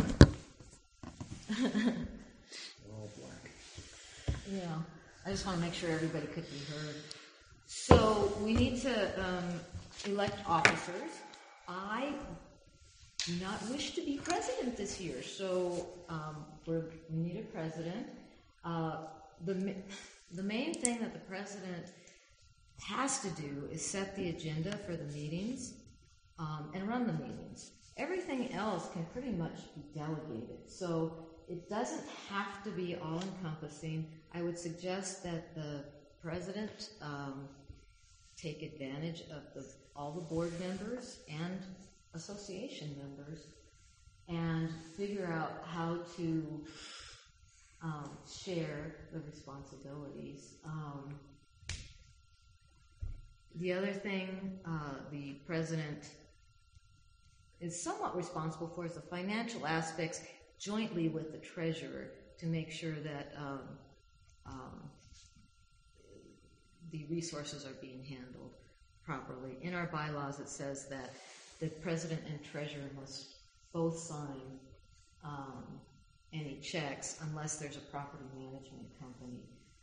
G: All black.
B: Yeah, I just want to make sure everybody could be heard. So we need to elect officers. I do not wish to be president this year, so we need a president. The main thing that the president has to do is set the agenda for the meetings and run the meetings. Everything else can pretty much be delegated, so it doesn't have to be all-encompassing. I would suggest that the president take advantage of all the board members and association members and figure out how to share the responsibilities. The other thing the president is somewhat responsible for is the financial aspects jointly with the treasurer to make sure that the resources are being handled properly. In our bylaws, it says that the president and treasurer must both sign any checks unless there's a property management company.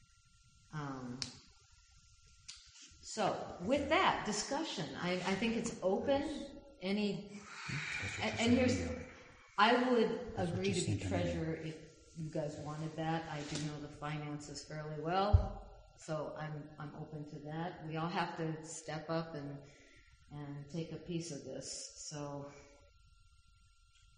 B: So, with that discussion, I think it's open. I would agree to be treasurer if you guys wanted that. I do know the finances fairly well. So I'm open to that. We all have to step up and take a piece of this. So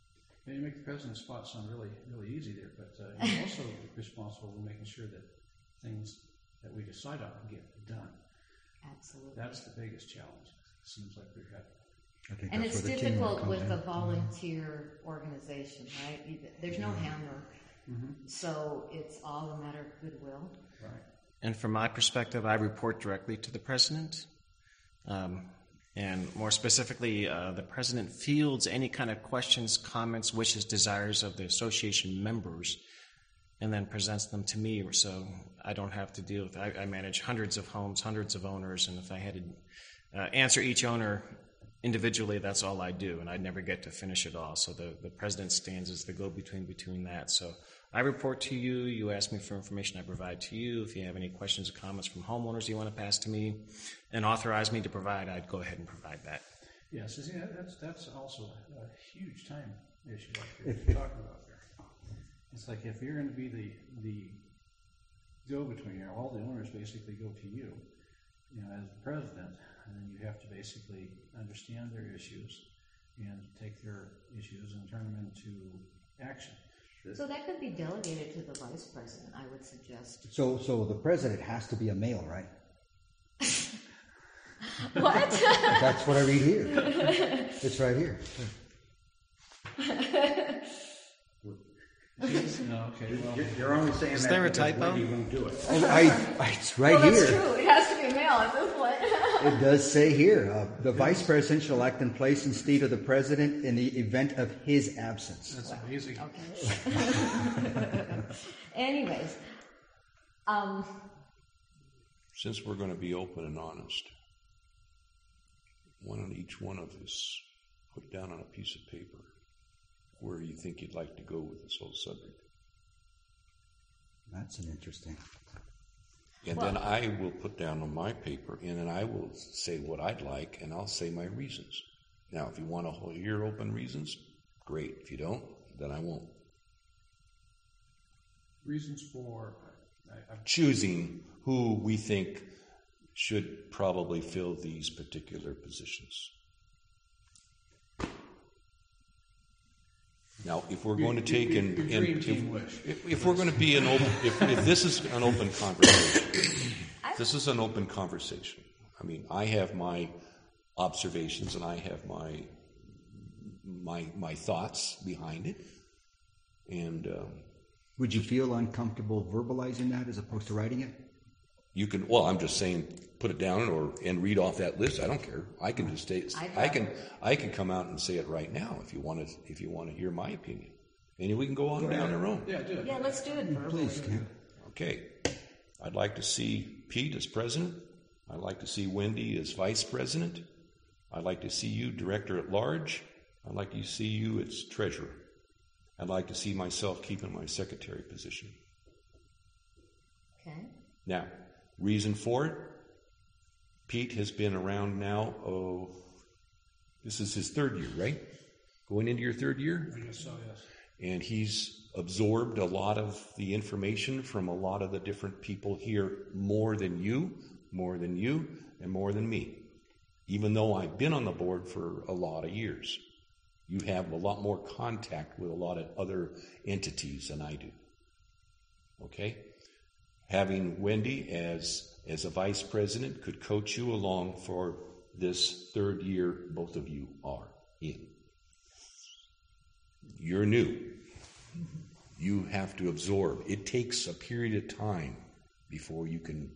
C: you make the president's spot sound really, really easy there, but you're also responsible for making sure that things that we decide on get done.
B: Absolutely.
C: That's the biggest challenge. It seems like we've got.
G: I think
B: And
G: that's
B: it's
G: where the teamwork
B: difficult
G: comes
B: with
G: in.
B: a volunteer organization, right? There's no handwork. So it's all a matter of goodwill.
C: Right.
A: And from my perspective, I report directly to the president. And more specifically, the president fields any kind of questions, comments, wishes, desires of the association members, and then presents them to me, so I don't have to deal with it. I manage hundreds of homes, hundreds of owners, and if I had to answer each owner individually, that's all I do, and I'd never get to finish it all. So the president stands as the go-between between that. So I report to you, you ask me for information, I provide to you. If you have any questions or comments from homeowners you want to pass to me and authorize me to provide, I'd go ahead and provide that.
C: Yes, that's also a huge time issue like you're talking about there. It's like if you're going to be the go-between, all the owners basically go to you, as the president, and then you have to basically understand their issues and take their issues and turn them into action.
B: So that could be delegated to the vice president, I would suggest.
G: So the president has to be a male, right?
B: What?
G: That's what I read here. It's right here.
C: No, okay, well,
H: You're only saying
A: Is
H: that
A: there a
H: because
A: typo?
H: Wendy won't do it.
G: It's right
B: Well, that's
G: here.
B: true. It has to be a male at this point.
G: It does say here, the vice president shall act in place instead of the president in the event of his absence.
C: that's amazing.
B: Okay. Anyways,
F: Since we're going to be open and honest, why don't each one of us put down on a piece of paper where you think you'd like to go with this whole subject?
G: That's an interesting.
F: And then I will put down on my paper, and then I will say what I'd like, and I'll say my reasons. Now, if you want to hear open reasons, great. If you don't, then I won't.
C: Reasons for
F: Choosing who we think should probably fill these particular positions. Now, if we're going to take
C: your dream team wish.
F: if we're going to be an open, if this is an open conversation, this is an open conversation. I mean, I have my observations and I have my thoughts behind it, and
G: Would you feel uncomfortable verbalizing that as opposed to writing it?
F: you can. Well, I'm just saying, put it down and read off that list. I don't care. I can just say. I can come out and say it right now if you want to hear my opinion, and we can go on down the road.
C: Yeah, do it.
B: yeah, let's do it verbally.
G: Please, Ken.
F: Okay. I'd like to see Pete as president. I'd like to see Wendy as vice president. I'd like to see you director at large. I'd like to see you as treasurer. I'd like to see myself keeping my secretary position.
B: Okay.
F: Now, reason for it, Pete has been around now, this is his third year, right? Going into your third year?
C: I guess so, yes.
F: And he's absorbed a lot of the information from a lot of the different people here, more than you, and more than me. Even though I've been on the board for a lot of years. You have a lot more contact with a lot of other entities than I do. Okay? Having Wendy as a vice president could coach you along for this third year both of you are in. You're new. You have to absorb. It takes a period of time before you can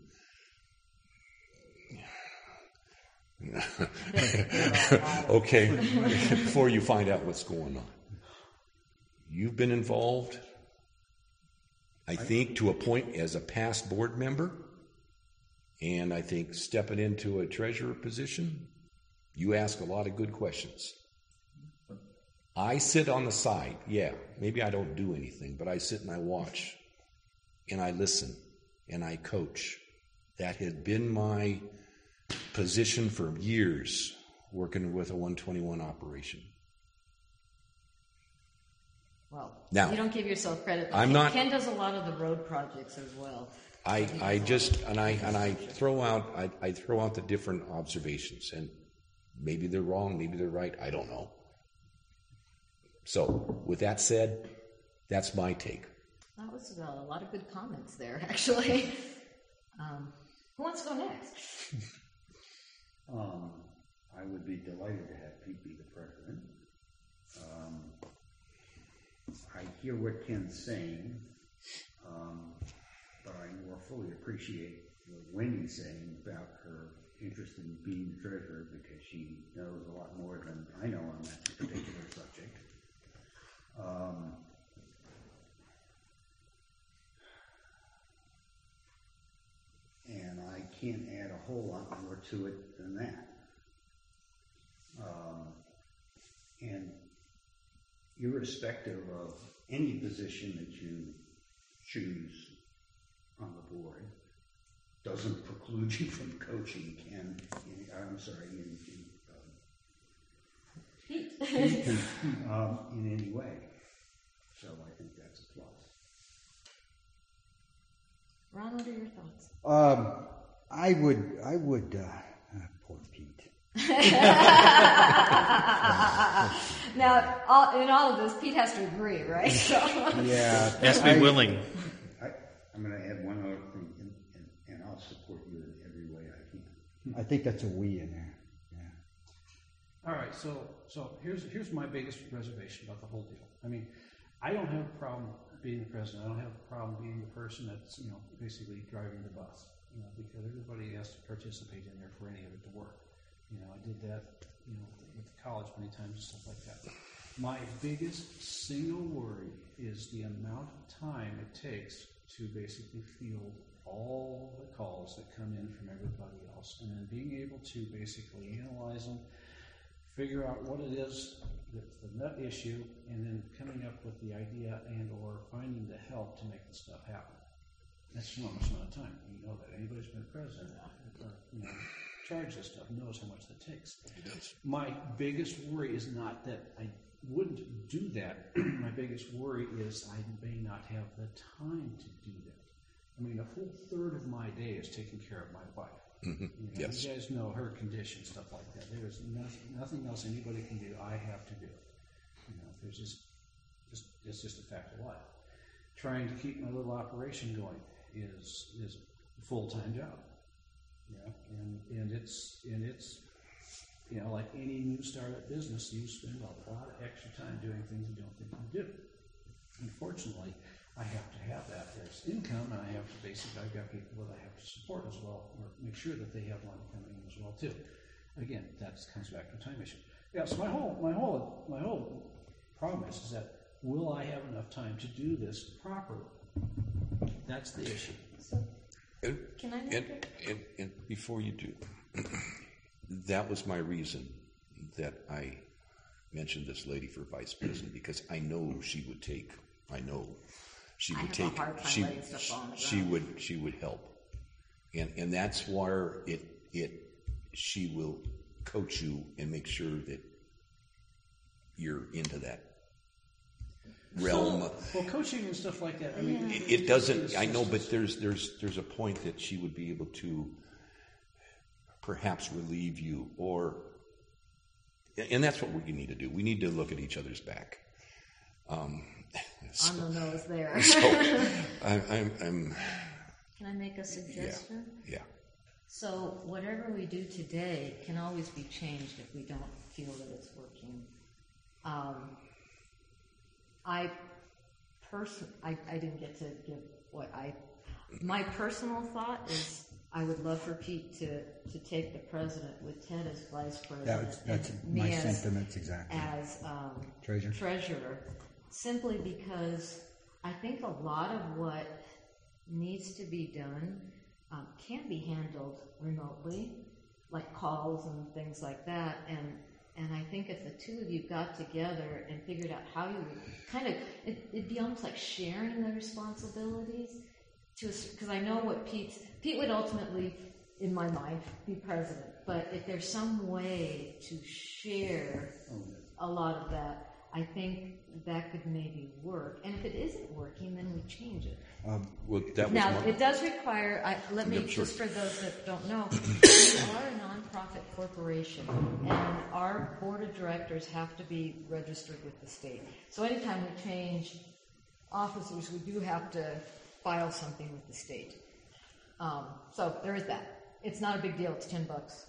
F: okay, before you find out what's going on. You've been involved, I think, to a point as a past board member, and I think stepping into a treasurer position, you ask a lot of good questions. I sit on the side, yeah, maybe I don't do anything, but I sit and I watch, and I listen, and I coach. That had been my position for years, working with a 121 operation.
B: Well,
F: Now,
B: you don't give yourself credit.
F: I'm not-
B: Ken does a lot of the road projects as well.
F: I throw out the different observations, and maybe they're wrong, maybe they're right, I don't know. So, with that said, that's my take.
B: That was a lot of good comments there, actually. Who wants to go next?
H: I would be delighted to have Pete be the president. I hear what Ken's saying, but I more fully appreciate what Wendy's saying about her interest in being the treasurer, because she knows a lot more than I know on that particular subject. And I can't add a whole lot more to it than that. And irrespective of any position that you choose on the board, doesn't preclude you from coaching Ken.
B: Pete.
H: In any way. So I think that's a plus.
B: Ron, what are your thoughts?
G: I would, poor Pete.
B: Now, in all of this, Pete has to agree, right? So.
G: Yeah.
A: Has to be willing.
H: I'm going to add one other thing, and I'll support you in every way I can.
G: I think that's a we in there. Yeah.
C: All right, so here's my biggest reservation about the whole deal. I mean, I don't have a problem being the president. I don't have a problem being the person that's, basically driving the bus, because everybody has to participate in there for any of it to work. I did that, with the college many times and stuff like that. My biggest single worry is the amount of time it takes to basically field all the calls that come in from everybody else, and then being able to basically analyze them, figure out what it is that's the nut issue, and then coming up with the idea and or finding the help to make the stuff happen. That's an enormous amount of time. You know that. Anybody who's been president or charged this stuff knows how much that takes.
F: It does.
C: My biggest worry is not that I wouldn't do that. My biggest worry is I may not have the time to do that. I mean, a full third of my day is taking care of my wife.
F: Mm-hmm. Yes.
C: You guys know her condition, stuff like that. There is nothing else anybody can do. I have to do it. There's it's just a fact of life. Trying to keep my little operation going is a full-time job. And it's like any new startup business, you spend a lot of extra time doing things you don't think you do. Unfortunately, I have to have that as income, and I have to I've got people that I have to support as well, or make sure that they have money coming in as well too. Again, that comes back to a time issue. Yeah. So my whole problem is that will I have enough time to do this properly? That's the issue.
B: So, can I make it?
F: And before you do, that was my reason that I mentioned this lady for vice president, because I know she would take. I know she would take. She would help, and that's where she will coach you and make sure that you're into that realm.
C: Well, coaching and stuff like that. I mean,
F: it doesn't. I know, but there's a point that she would be able to perhaps relieve you, and that's what we need to do. We need to look at each other's back.
B: On the nose there.
F: So I'm.
B: Can I make a suggestion?
F: Yeah.
B: So whatever we do today can always be changed if we don't feel that it's working. I didn't get to give my personal thought is I would love for Pete to take the president with Ted as vice president.
G: That's
B: and
G: my
B: me
G: sentiments exactly.
B: As
G: treasurer,
B: simply because I think a lot of what needs to be done can be handled remotely, like calls and things like that. And I think if the two of you got together and figured out how you would kind of, it'd be almost like sharing the responsibilities. Because I know what Pete would ultimately, in my mind, be president. But if there's some way to share a lot of that, I think that could maybe work. And if it isn't working, then we change it. It does require, just for those that don't know, we are a nonprofit corporation, and our board of directors have to be registered with the state. So anytime we change officers, we do have to file something with the state. So there is that. It's not a big deal. It's $10.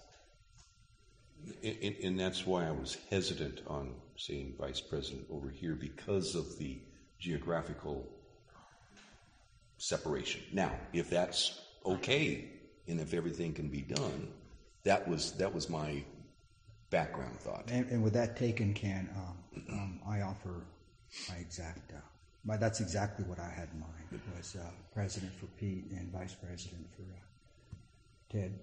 F: And that's why I was hesitant on saying vice president over here, because of the geographical separation. Now, if that's okay, and if everything can be done, that was my background thought.
G: And with that taken, Ken, I offer my exact. That's exactly what I had in mind. It was president for Pete and vice president for Ted.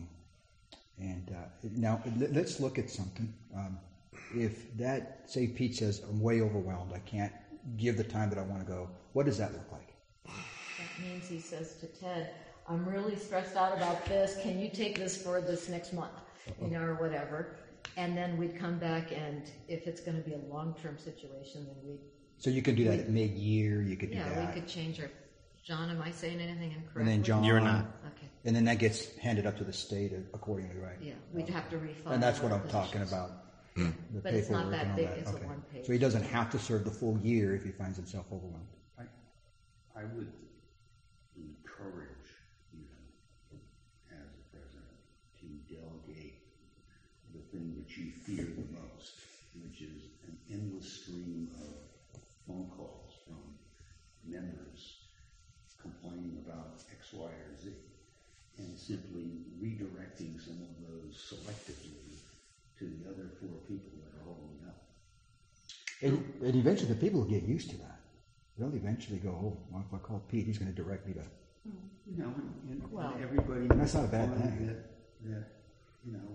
G: Now let's look at something. If that, say Pete says, I'm way overwhelmed, I can't give the time that I want to go, what does that look like?
B: That means he says to Ted, I'm really stressed out about this. Can you take this for this next month? Or whatever. And then we'd come back, and if it's going to be a long-term situation, then we'd...
G: So you could do that at mid-year, you could do that.
B: Yeah, we could change our... John, am I saying anything incorrectly?
G: And then John...
A: You're not.
B: Okay.
G: And then that gets handed up to the state accordingly, right?
B: Yeah, we'd have to refund.
G: And that's what
B: our
G: I'm talking
B: positions.
G: about. The
B: But it's not
G: paperwork
B: that
G: and all
B: big,
G: that.
B: it's a
G: Okay.
B: one-page.
G: So he doesn't have to serve the full year if he finds himself overwhelmed.
H: I would encourage you, as a president, to delegate the thing that you fear the most, which is an endless stream of phone calls from members complaining about X, Y, or Z, and simply redirecting some of those selectively to the other 4 people that are holding up.
G: And eventually the people will get used to that. They'll eventually go, oh, well, if I call Pete, he's going to direct me to...
H: You know, and
B: Well,
H: everybody.
G: that's not a bad
H: find
G: thing.
H: That you know,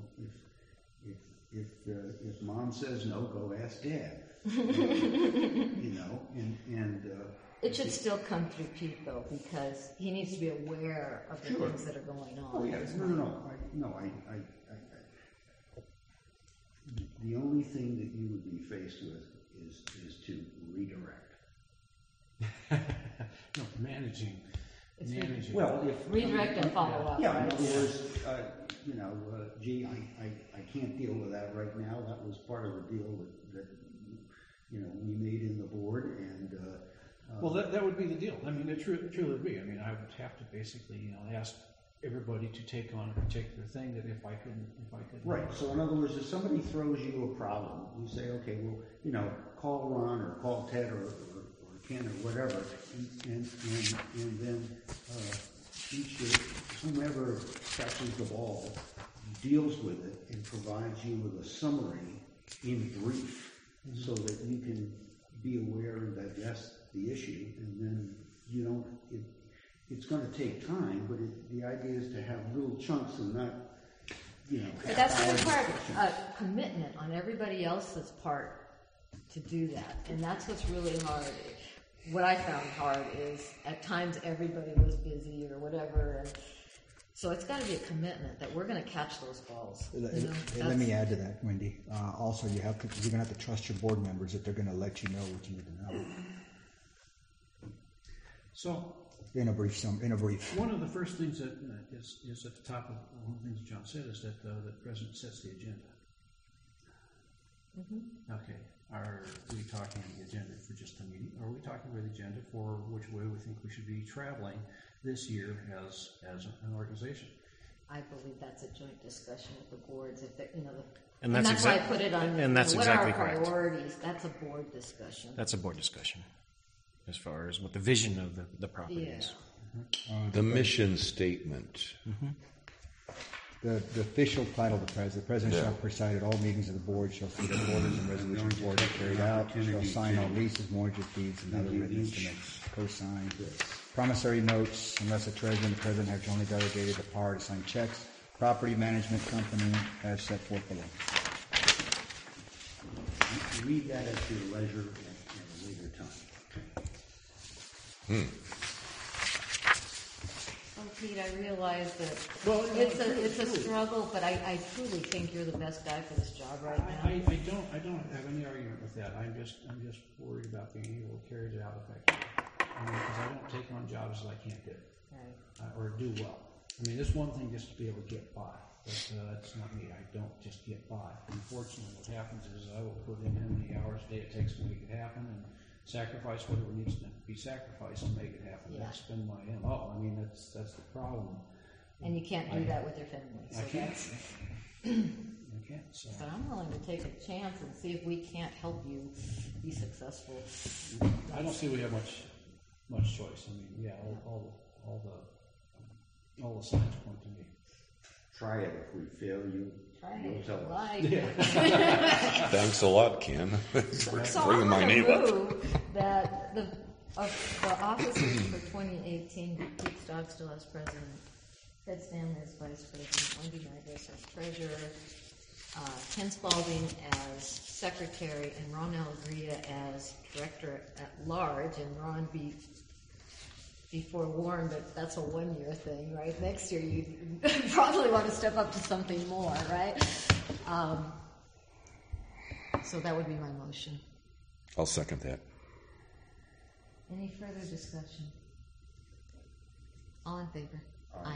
H: if mom says no, go ask dad. You know, and
B: It should still come through Pete, though, because he needs to be aware of the
H: Sure.
B: things that are going on.
H: oh yeah, the only thing that you would be faced with is to redirect.
C: No, managing.
H: Well, if
B: Redirect and follow up,
H: Yeah, in
B: right?
H: other words, gee, I can't deal with that right now. That was part of the deal that we made in the board, and
C: Well, that would be the deal. I mean, it truly would be. I mean, I would have to basically, ask everybody to take on a particular thing that if I could.
H: right. So in other words, if somebody throws you a problem, you say, okay, well, call Ron or call Ted or Ken or whatever, and then whomever catches the ball deals with it and provides you with a summary in brief, so that you can be aware and digest the issue, and then you don't. It's going to take time, but the idea is to have little chunks and not,
B: But that's going to require a commitment on everybody else's part to do that, and that's what's really hard. What I found hard is at times everybody was busy or whatever, and so it's got to be a commitment that we're going to catch those balls.
G: Let me add to that, Wendy. Also, you're going to have to trust your board members that they're going to let you know what you need to know.
C: So,
G: In a brief.
C: one of the first things that is at the top of one of the things John said is that the president sets the agenda. Mm-hmm. Okay. Are we talking the agenda for just a meeting? Or are we talking about the agenda for which way we think we should be traveling this year as an organization?
B: I believe that's a joint discussion with the boards. If they're,
A: And
B: that's
A: that's
B: why I put it on.
A: and that's
B: what
A: exactly
B: are our
A: correct.
B: priorities? That's a board discussion.
A: That's a board discussion as far as what the vision of the property
B: Yeah.
A: is.
F: The mission statement.
G: The official title of the president shall preside at all meetings of the board, shall see that orders and resolutions board are carried out, shall sign all leases, mortgage deeds, and other written instruments, co-sign. Promissory notes, unless the president has only delegated the power to sign checks, property management company as set forth below.
H: read that at your leisure at a later time.
B: Oh, Pete, I realize that it's a struggle, but I truly think you're the best guy for this job right now.
C: I don't have any argument with that. I'm just worried about being able to carry it out effectively. Because I don't take on jobs that I can't do
B: Right.
C: or do well. I mean, it's one thing just to be able to get by, but that's not me. I don't just get by. Unfortunately, what happens is I will put in how many hours a day it takes to make it happen, and sacrifice whatever needs to be sacrificed to make it happen.
B: Yeah.
C: That's been my MO. I mean, that's the problem.
B: And you can't do that with your family. So
C: I can't.
B: that's,
C: I can't. So
B: but I'm willing to take a chance and see if we can't help you be successful.
C: I don't see we have much choice. I mean, yeah, all the signs point to me.
H: Try it. If we fail you,
B: Try
H: you'll
B: it.
H: tell us.
B: Like,
F: Thanks a lot, Ken, for
B: so
F: bringing
B: I'm
F: my
B: gonna
F: name up.
B: move that the officers for 2018, Pete Stock still as president, Ted Stanley as vice president, Wendy Nygus as treasurer, Ken Spalding as secretary, and Ron Alegria as director at large, and Ron be forewarned that that's a one-year thing, right? Next year you probably want to step up to something more, right? So that would be my motion.
F: I'll second that.
B: Any further discussion? All in favor? Aye.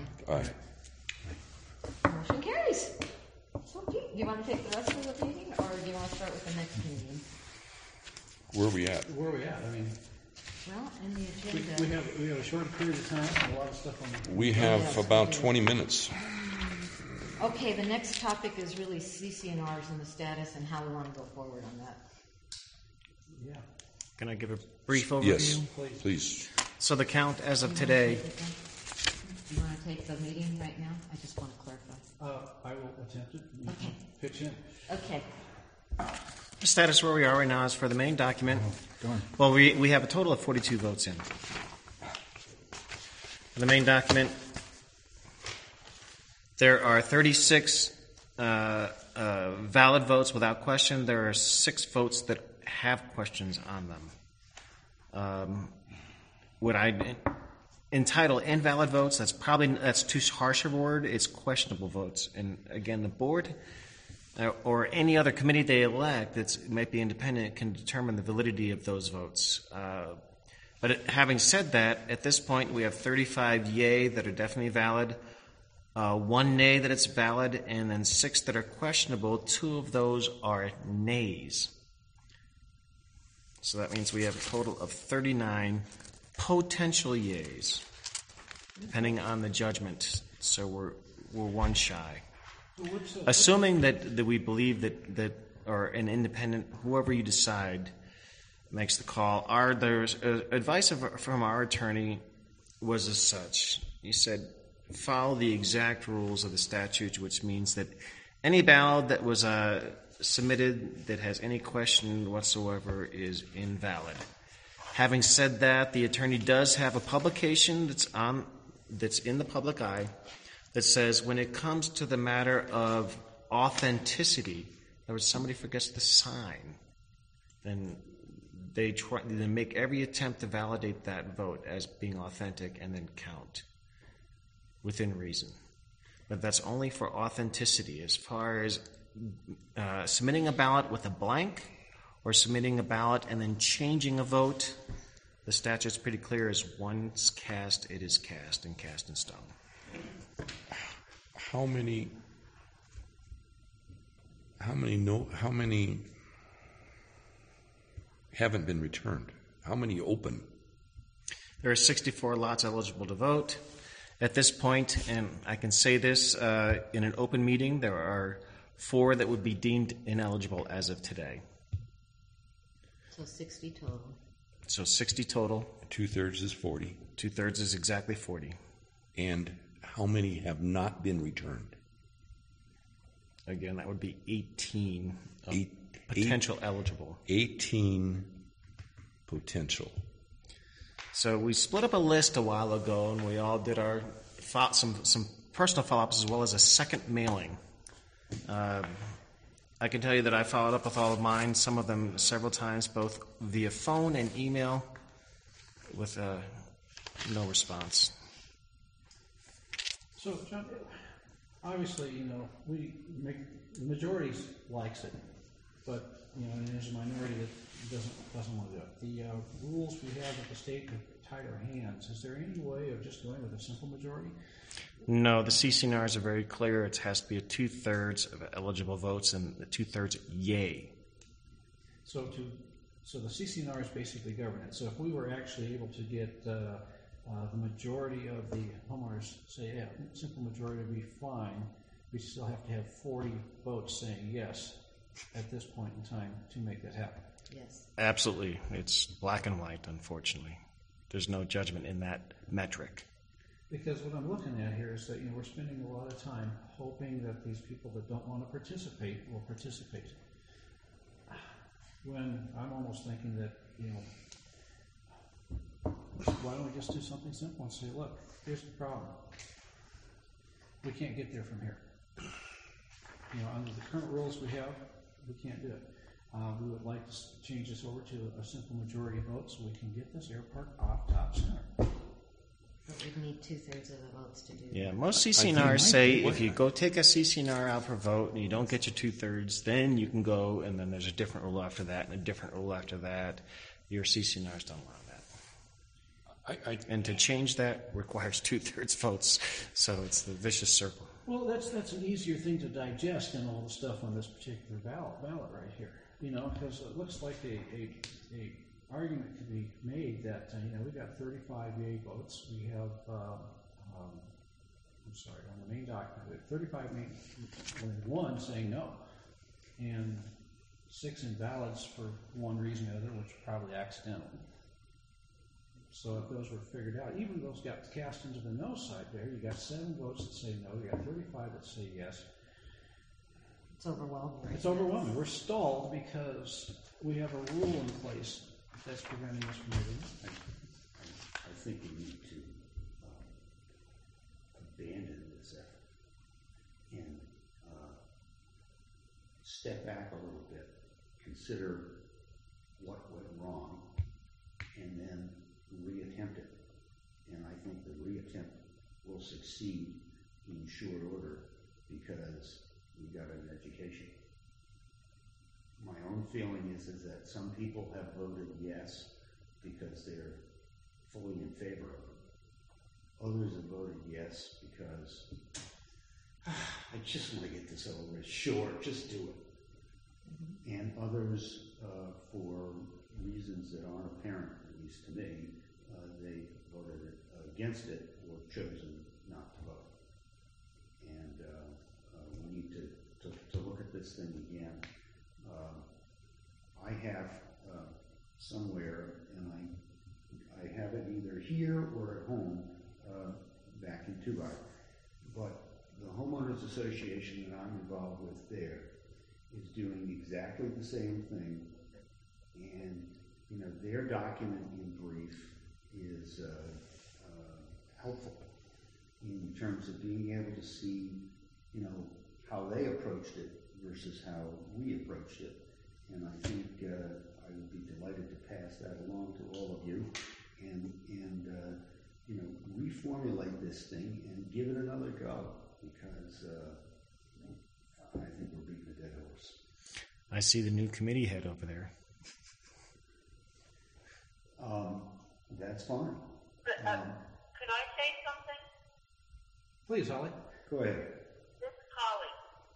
F: Aye.
B: Motion carries. So, Pete, do you want to take the rest of the meeting, or do you want to start with the next meeting?
F: Where are we at?
C: Where are we at? I mean,
B: Well, in the agenda.
C: we have a short period of time and a lot of stuff on the.
F: We have about 20 minutes.
B: Okay, the next topic is really CCNRs and the status and how we want to go forward on that.
C: Yeah.
A: Can I give a brief overview?
F: Yes, please.
A: So the count as of
B: You wanna
A: today,
B: take it then? You want to take the meeting right now? I just want to clarify.
C: I will attempt it. You
B: Okay.
C: Pitch in.
B: Okay.
A: the status where we are right now is for the main document.
G: Darn.
A: Well, we have a total of 42 votes in. For the main document, there are 36 valid votes without question. There are 6 votes that have questions on them. Would I entitle invalid votes? That's too harsh a word. It's questionable votes. And again, the board or any other committee they elect that might be independent can determine the validity of those votes. But having said that, at this point we have 35 yay that are definitely valid, 1 nay that it's valid, and then 6 that are questionable. 2 of those are nays. So that means we have a total of 39 potential yays, depending on the judgment. So we're 1 shy. Assuming that we believe that or an independent, whoever you decide makes the call. There's advice from our attorney was as such. He said, follow the exact rules of the statute, which means that any ballot that was submitted that has any question whatsoever is invalid. Having said that, the attorney does have a publication that's in the public eye that says when it comes to the matter of authenticity, in other words, somebody forgets to sign, then they make every attempt to validate that vote as being authentic and then count within reason. But that's only for authenticity. As far as submitting a ballot with a blank or submitting a ballot and then changing a vote, the statute's pretty clear: as once cast, it is cast and cast in stone.
F: How many haven't been returned? How many open?
A: There are 64 lots eligible to vote. At this point, and I can say this, in an open meeting, there are 4 that would be deemed ineligible as of today.
B: So 60 total.
A: So 60 total.
F: 2/3 is 40.
A: 2/3 is exactly 40.
F: And how many have not been returned?
A: Again, that would be 18 of
F: Eight-
A: potential eligible.
F: 18 potential.
A: So we split up a list a while ago, and we all did our some personal follow-ups as well as a second mailing. I can tell you that I followed up with all of mine, some of them several times, both via phone and email, with no response.
C: So, John, obviously, the majority likes it, but, and there's a minority that doesn't want to do it. The rules we have at the state have tied our hands. Is there any way of just going with a simple majority?
A: No, the CCNRs are very clear. It has to be a 2/3 of eligible votes and the 2/3 yay.
C: So So the CCNRs basically govern it. So if we were actually able to get the majority of the homeowners say, yeah, simple majority would be fine, we still have to have 40 votes saying yes at this point in time to make that happen.
B: Yes.
A: Absolutely. It's black and white, unfortunately. There's no judgment in that metric.
C: Because what I'm looking at here is that we're spending a lot of time hoping that these people that don't want to participate will participate. When I'm almost thinking that, why don't we just do something simple and say, look, here's the problem. We can't get there from here. Under the current rules we have, we can't do it. We would like to change this over to a simple majority vote so we can get this airport off top center.
B: But we'd need 2/3 of the votes to do that.
A: Yeah, most CCNRs say if you go take a CCNR out for vote and you don't get your 2/3, then you can go, and then there's a different rule after that and a different rule after that. Your CCNRs don't allow that. And to change that requires 2/3 votes, so it's the vicious circle.
C: Well, that's an easier thing to digest than all the stuff on this particular ballot right here. Because it looks like a argument could be made that we got 35 yay votes. We have on the main document, we have 35 only one saying no, and 6 invalids for one reason or another, which are probably accidental. So if those were figured out, even those got cast into the no side there, you got 7 votes that say no, you got 35 that say yes.
B: It's overwhelming.
C: It's overwhelming. We're stalled because we have a rule in place that's preventing us from moving.
H: I think we need to abandon this effort and step back a little bit, consider what went wrong, and then reattempt it. And I think the reattempt will succeed in short order because we got an education. My own feeling is that some people have voted yes because they're fully in favor of it. Others have voted yes because I just want to get this over with. Sure, just do it. And others, for reasons that aren't apparent, at least to me, they voted against it or chosen not to vote. And we need to look at this thing again. I have somewhere, and I have it either here or at home back in Tubai, but the homeowners association that I'm involved with there is doing exactly the same thing, and their document in brief is helpful in terms of being able to see how they approached it versus how we approached it. And I think I would be delighted to pass that along to all of you and reformulate this thing and give it another go because I think we're beating a dead horse.
A: I see the new committee head over there.
H: That's fine.
D: Could I say something?
C: Please, Holly.
H: Go ahead.
D: This is Holly.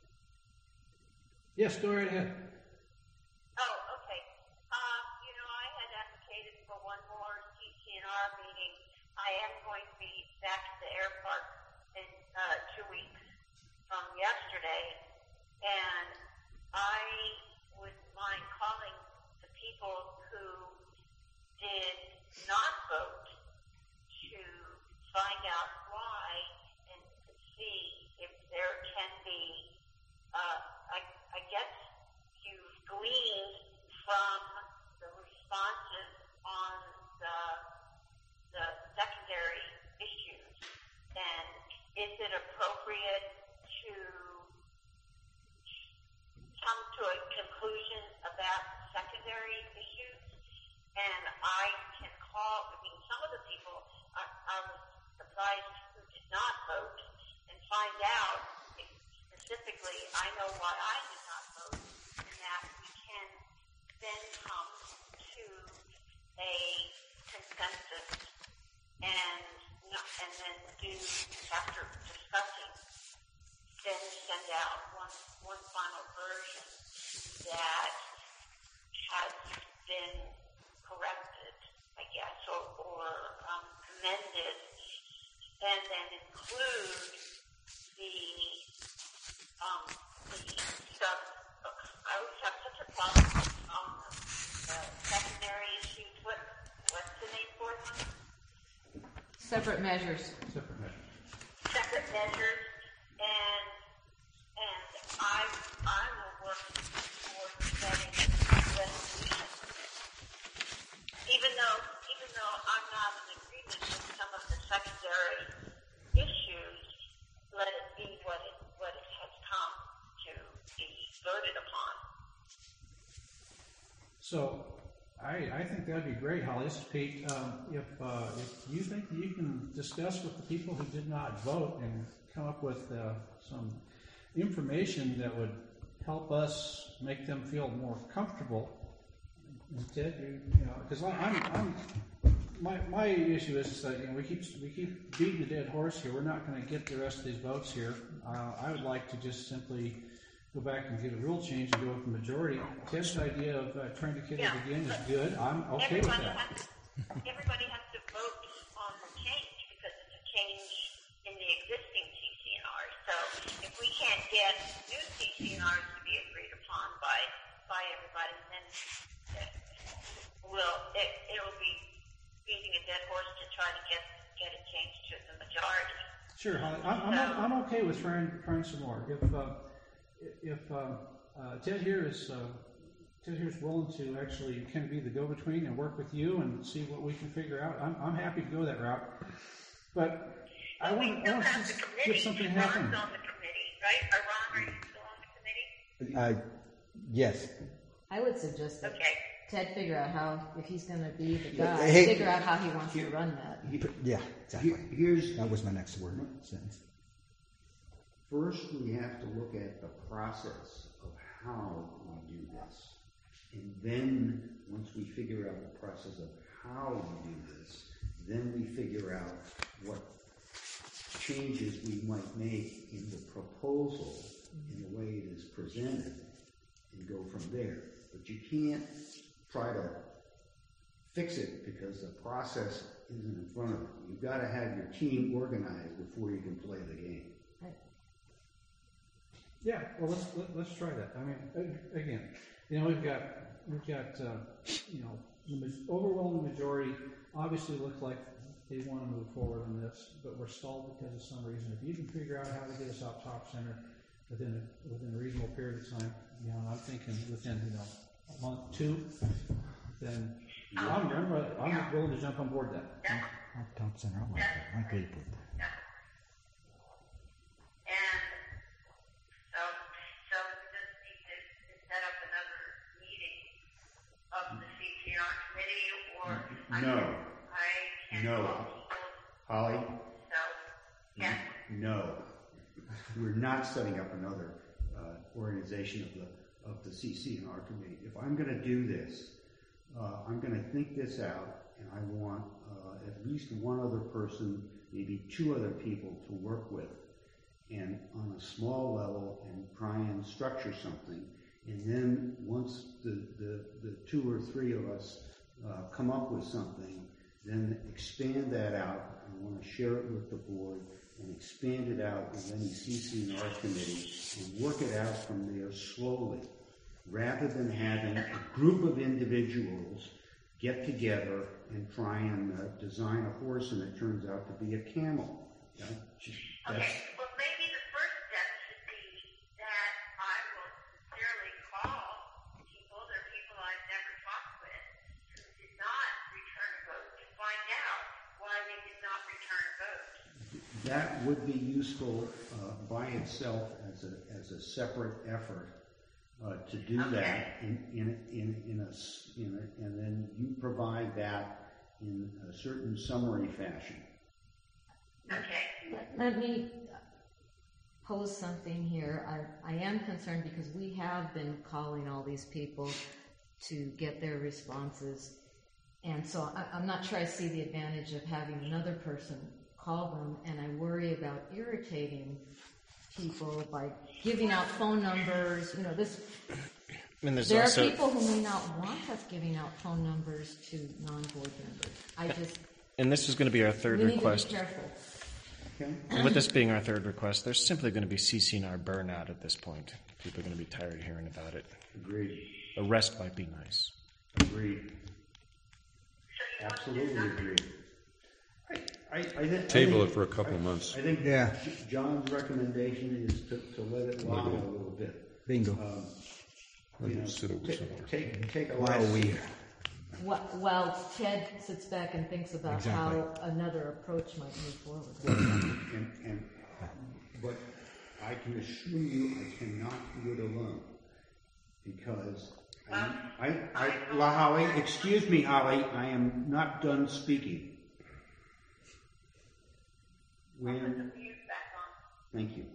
C: Yes, go right ahead.
D: Oh, okay. I had advocated for one more CCNR meeting. I am going to be back at the air park in 2 weeks from yesterday, and I would mind calling the people who did not vote to find out why and to see if there can be, I guess you've gleaned from the responses on the secondary issues, and is it appropriate to come to a conclusion about secondary issues? And I can call, some of the people I was surprised who did not vote and find out if specifically I know why I did not vote, and that we can then come to a consensus and then do, after discussing, then send out one final version that has been include the stuff. I always have such a problem secondary issues. What's the name for them?
B: Separate measures.
C: Separate measures.
D: Separate measures, and I will work towards setting resolution. Even though I'm not in agreement with some of the secondary issues, let it be what it has come to be voted upon.
C: So, I think that'd be great, Holly. This is Pete. If you think you can discuss with the people who did not vote and come up with some information that would help us make them feel more comfortable, Ted, because my issue is that we keep beating the dead horse here. We're not going to get the rest of these votes here. I would like to just simply go back and get a rule change and go with the majority. Ted's idea of trying to get it again is good. I'm okay with that.
D: Everybody has to vote on the change because it's a change in the existing CCNR. So if we can't get new CCNRs to be agreed upon by everybody, then it'll be beating a dead horse to try to get it changed to the majority.
C: Sure, Holly. I'm okay with trying some more. If Ted here is willing to actually kind of be the go-between and work with you and see what we can figure out, I'm happy to go that route. But I want to get something happen.
D: Ron's on the committee, right? Ron, are you still on the committee?
G: Yes.
B: I would suggest that
D: Okay.
B: Ted figure out how, if he's going to be the guy,
G: Hey.
B: figure out how he wants to run that.
G: Yeah, exactly.
H: Here's
G: That was my next word sentence.
H: first we have to look at the process of how we do this. And then once we figure out the process of how we do this, then we figure out what changes we might make in the proposal in the way it is presented and go from there. But you can't try to fix it because the process isn't in front of you. You've got to have your team organized before you can play the game.
C: Yeah, well, let's try that. I mean, again, we've got the overwhelming majority obviously look like they want to move forward on this, but we're stalled because of some reason. If you can figure out how to get us out top center within a reasonable period of time, I'm thinking within a month, 2, then I'm willing to jump on board that.
G: Top center, I like that. I agree with that.
D: And so we just need to set up another meeting of the CCNR committee, or
H: No.
D: I can't
H: No.
D: call people.
H: Holly?
D: So, yes.
H: No. We're not setting up another organization of the CCNR committee. If I'm going to do this, I'm going to think this out, and I want at least one other person, maybe 2 other people to work with, and on a small level, and try and structure something. And then once the 2 or 3 of us come up with something, then expand that out. I want to share it with the board and expand it out with any CCNR committee and work it out from there slowly, rather than having a group of individuals get together and try and design a horse and it turns out to be a camel.
D: Okay. Well, maybe the first step should be that I will sincerely call people. There are people I've never talked with who did not return a vote to find out why they did not return a vote.
H: That would be useful by itself as a separate effort to do that and then you provide that in a certain summary fashion.
D: Okay.
B: Let me pose something here. I am concerned because we have been calling all these people to get their responses. And so I'm not sure I see the advantage of having another person call them, and I worry about irritating people by giving out phone numbers. There are people who may not want us giving out phone numbers to non-board members. And this is going to be our third request. We need to be careful.
H: Okay.
A: And with this being our third request, there's simply going to be CCNR burnout at this point. People are going to be tired of hearing about it.
H: Agreed.
A: A rest might be nice.
H: Agreed. Absolutely agreed.
F: Table it for a couple of months.
H: I think
G: Yeah.
H: John's recommendation is to let it lie a little bit.
G: Bingo.
H: You know,
F: Sit over somewhere.
H: take a
G: While
H: rest.
G: we,
B: While Ted sits back and thinks about
G: Exactly.
B: how another approach might move forward.
H: But I can assure you, I cannot do it alone, because Holly, excuse me, Holly, I am not done speaking. When, thank you.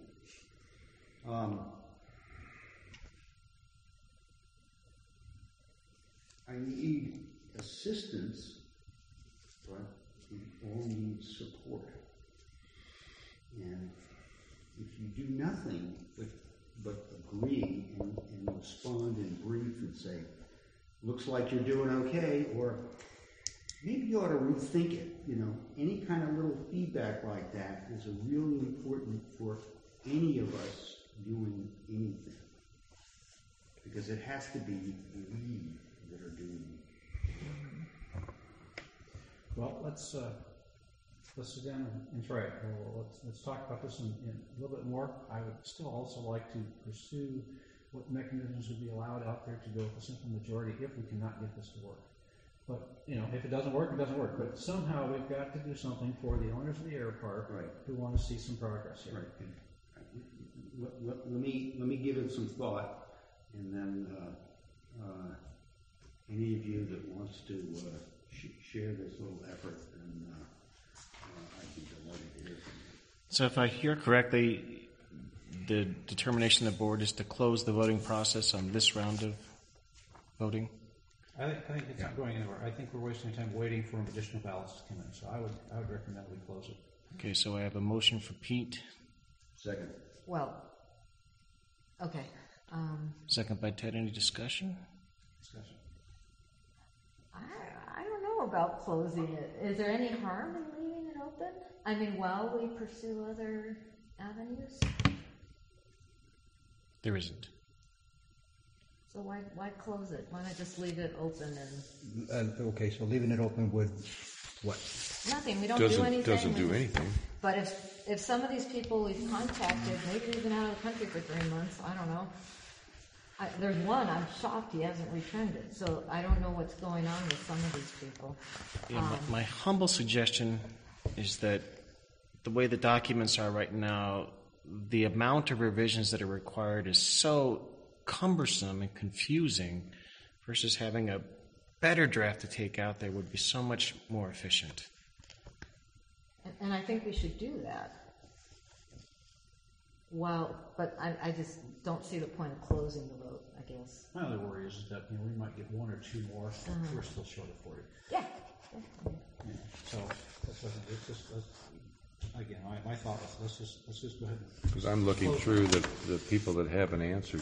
H: I need assistance, but we all need support. And if you do nothing but agree and respond in brief and say, looks like you're doing okay, or maybe you ought to rethink it, you know, any kind of little feedback like that is really important for any of us doing anything. Because it has to be we that are doing it.
C: Well, let's sit down and try it. Well, let's talk about this in a little bit more. I would still also like to pursue what mechanisms would be allowed out there to go with a simple majority if we cannot get this to work. But, you know, if it doesn't work, it doesn't work. But somehow we've got to do something for the owners of the air park who want to see some progress here.
H: Right. Let me give it some thought, and then any of you that wants to share this little effort, then I'd be delighted to hear from you.
A: So if I hear correctly, the determination of the board is to close the voting process on this round of voting?
C: I think it's not going anywhere. I think we're wasting time waiting for additional ballots to come in. So I would recommend we close it.
A: Okay, so I have a motion for Pete,
H: Second.
B: Well, okay.
A: second by Ted. Any discussion?
C: Discussion.
B: I don't know about closing it. Is there any harm in leaving it open? I mean, while we pursue other avenues?
A: There isn't.
B: So why close it? Why not just leave it open and
G: okay, so leaving it open would what?
B: nothing? We don't do anything.
F: Doesn't do anything.
B: But if some of these people we've contacted, maybe they've been out of the country for 3 months, I don't know. There's one, I'm shocked he hasn't returned it. So I don't know what's going on with some of these people.
A: Yeah, my humble suggestion is that the way the documents are right now, the amount of revisions that are required is so cumbersome and confusing versus having a better draft to take out there would be so much more efficient.
B: And I think we should do that. But I just don't see the point of closing the vote, I guess.
C: My other worry is that we might get one or two more. We're still short of 40.
B: Yeah.
C: Yeah. So again, my thought was let's just go ahead.
F: Because I'm looking through the people that haven't answered,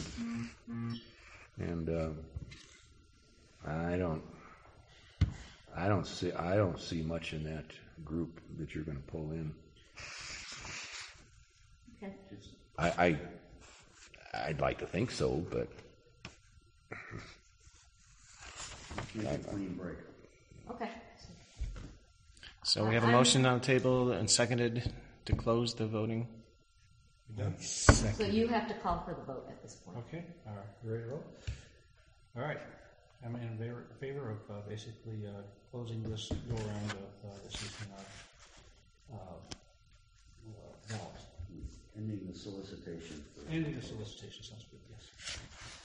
F: and I don't see much in that group that you're going to pull in.
B: Okay.
F: I'd like to think so, but
H: Make a clean break.
B: Okay.
A: So we have a motion on the table and seconded to close the voting.
B: So you have to call for the vote at this point.
C: Okay. All right. You ready to vote? All right. I'm in favor of basically closing this go around of the CCNR ballot.
H: Ending the solicitation.
C: Ending the solicitation sounds good. Yes.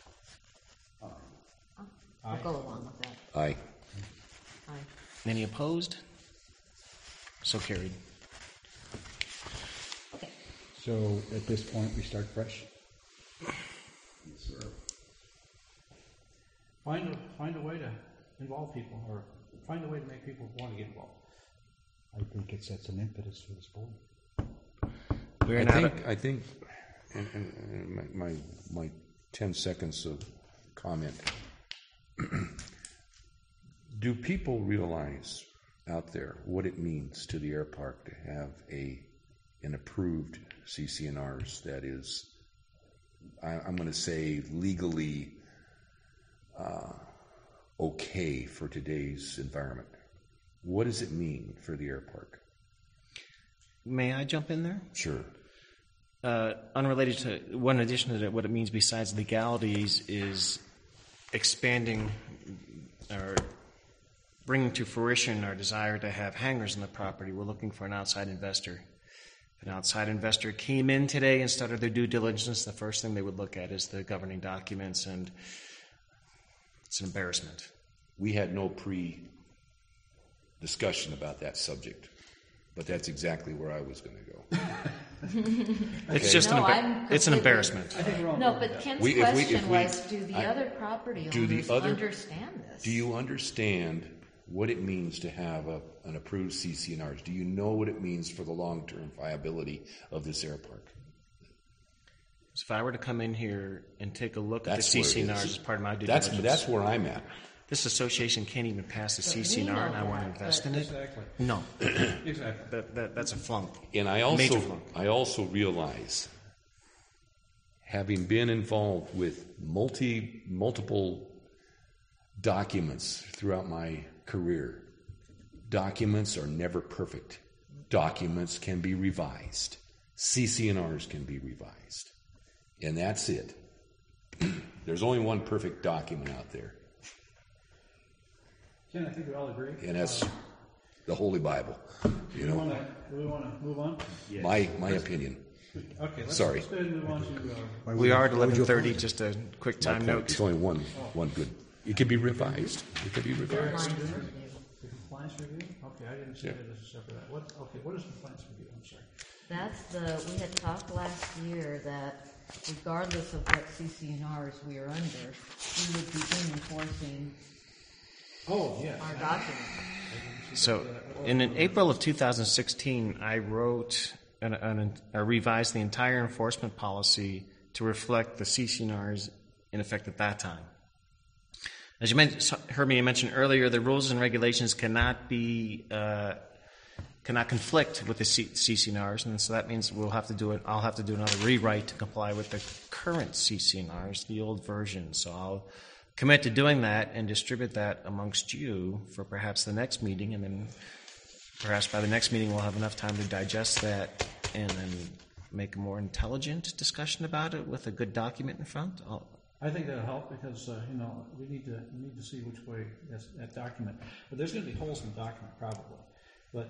B: I'll go along with that.
F: Aye.
B: Aye.
A: Any opposed? So carried.
B: Okay.
G: So at this point, we start fresh?
H: Yes, sir.
C: Find a way to involve people, or find a way to make people want to get involved.
G: I think it sets an impetus for this board.
F: I think, and my 10 seconds of comment. Do people realize out there what it means to the air park to have a an approved CCNRs that is, I'm going to say, legally okay for today's environment? What does it mean for the air park?
A: May I jump in there?
F: Sure.
A: Unrelated to, one addition to that, what it means besides legalities is expanding or bringing to fruition our desire to have hangars on the property. We're looking for an outside investor. If an outside investor came in today and started their due diligence, the first thing they would look at is the governing documents, and it's an embarrassment.
F: We had no pre-discussion about that subject, but that's exactly where I was going to go.
A: It's just it's an embarrassment.
B: No, but Ken's question was, do the other property owners understand this?
F: Do you understand what it means to have an approved CCNRs? Do you know what it means for the long-term viability of this air park?
A: So if I were to come in here and take a look at the CCNRs as part of my due diligence,
F: that's where I'm at.
A: This association can't even pass a CCNR, and I want to invest in it.
C: Exactly.
A: No,
C: Exactly.
A: that's a flunk.
F: And I also realize, having been involved with multiple documents throughout my career, documents are never perfect. Documents can be revised. CCNRs can be revised. And that's it. There's only one perfect document out there,
C: Ken, I think we all agree.
F: and that's the Holy Bible.
C: Do we want to move on?
F: My opinion.
C: Okay, let's
F: Sorry.
C: go ahead and move on to...
A: We are at 11:30. Just a quick time note.
F: It's only one good. It can be revised. It can be revised.
C: the compliance review? Okay, I didn't see that as a separate... What is compliance review? I'm sorry.
B: We had talked last year that regardless of what CCNRs we are under, we would begin enforcing our documents.
A: So, in April of 2016, I wrote I revised the entire enforcement policy to reflect the CCNRs in effect at that time. As you heard me mention earlier, the rules and regulations cannot conflict with the CCNRs, and so that means I'll have to do another rewrite to comply with the current CCNRs, the old version. So I'll commit to doing that and distribute that amongst you for perhaps the next meeting, and then perhaps by the next meeting we'll have enough time to digest that and then make a more intelligent discussion about it with a good document in front.
C: I think that'll help because, we need to see which way that document... But there's going to be holes in the document probably. But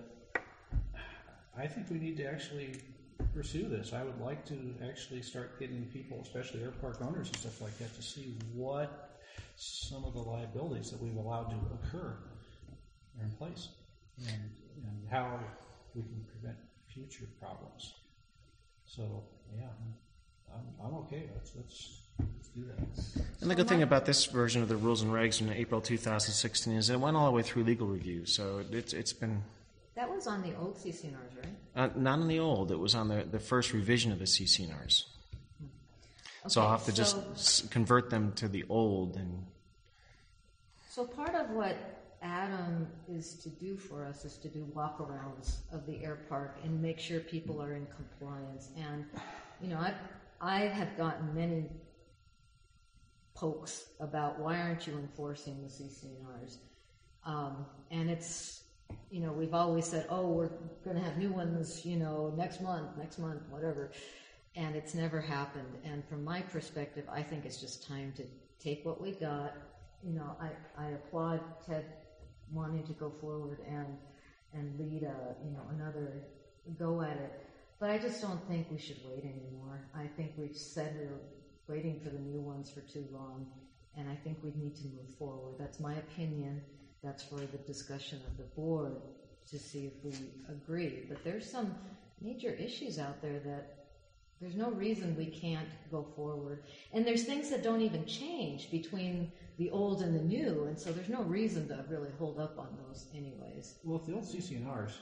C: I think we need to actually pursue this. I would like to actually start getting people, especially air park owners and stuff like that, to see what some of the liabilities that we've allowed to occur are in place and how we can prevent future problems. So, yeah, I'm okay. Let's do that.
A: And the good thing about this version of the rules and regs in April 2016 is it went all the way through legal review. So it's been...
B: That was on the old CCNRs, right?
A: Not on the old. It was on the first revision of the CCNRs. So
B: Okay,
A: I'll have to just convert them to the old.
B: So part of what Adam is to do for us is to do walkarounds of the air park and make sure people are in compliance. And, I have gotten many pokes about why aren't you enforcing the CCNRs? And it's, we've always said, we're going to have new ones, next month, whatever. And it's never happened. And from my perspective, I think it's just time to take what we got. I applaud Ted wanting to go forward and lead another go at it. But I just don't think we should wait anymore. I think we've said we're waiting for the new ones for too long, and I think we need to move forward. That's my opinion. That's for the discussion of the board to see if we agree. But there's some major issues out there that there's no reason we can't go forward. And there's things that don't even change between the old and the new, and so there's no reason to really hold up on those anyways.
C: Well, if the old CCNRs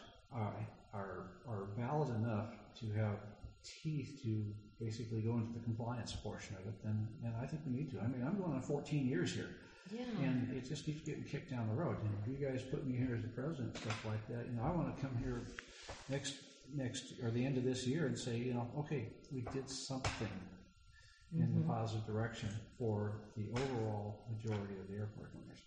C: are valid enough to have teeth to basically go into the compliance portion of it, then I think we need to. I mean, I'm going on 14 years here.
B: Yeah.
C: And it just keeps getting kicked down the road. If you guys put me here as the president and stuff like that, I want to come here next the end of this year and say, okay, we did something in the positive direction for the overall majority of the airport owners.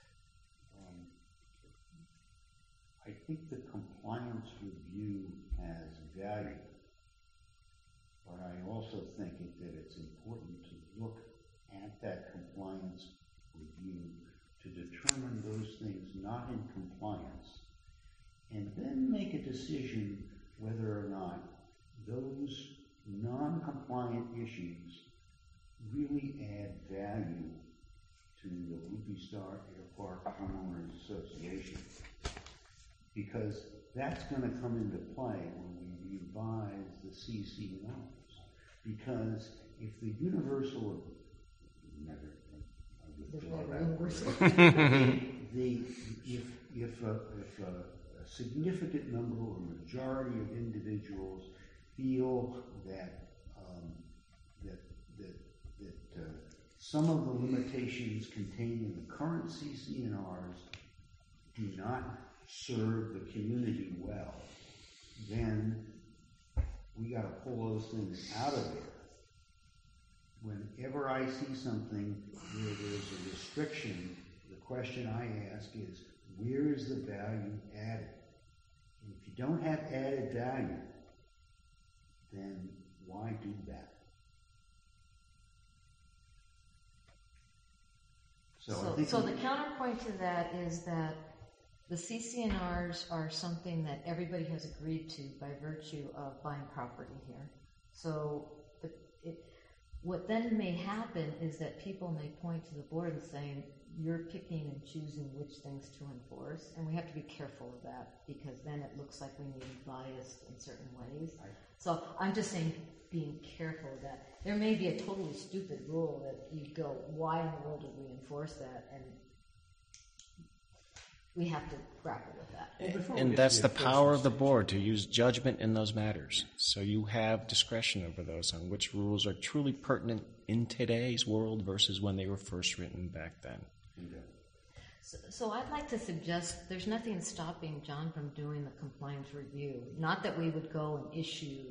H: I think the compliance review has value, but I also think that it's important to look at that compliance review to determine those things not in compliance, and then make a decision whether or not those non-compliant issues really add value to the Ruby Star Airpark Homeowners Association. Because that's going to come into play when we revise the CC&Rs. Because if the universal, if a significant number or majority of individuals feel that some of the limitations contained in the current CC&Rs do not serve the community well, then we got to pull those things out of there. Whenever I see something where there's a restriction, the question I ask is, where is the value added? And if you don't have added value, then why do that?
B: So the counterpoint to that is that the CC&Rs are something that everybody has agreed to by virtue of buying property here. So what then may happen is that people may point to the board and saying, you're picking and choosing which things to enforce, and we have to be careful of that, because then it looks like we may be biased in certain ways. So I'm just saying, being careful of that. There may be a totally stupid rule that you go, why in the world did we enforce that? And we have to grapple with that.
A: And that's the power of the board, to use judgment in those matters. So you have discretion over those on which rules are truly pertinent in today's world versus when they were first written back then.
B: So I'd like to suggest there's nothing stopping John from doing the compliance review. Not that we would go and issue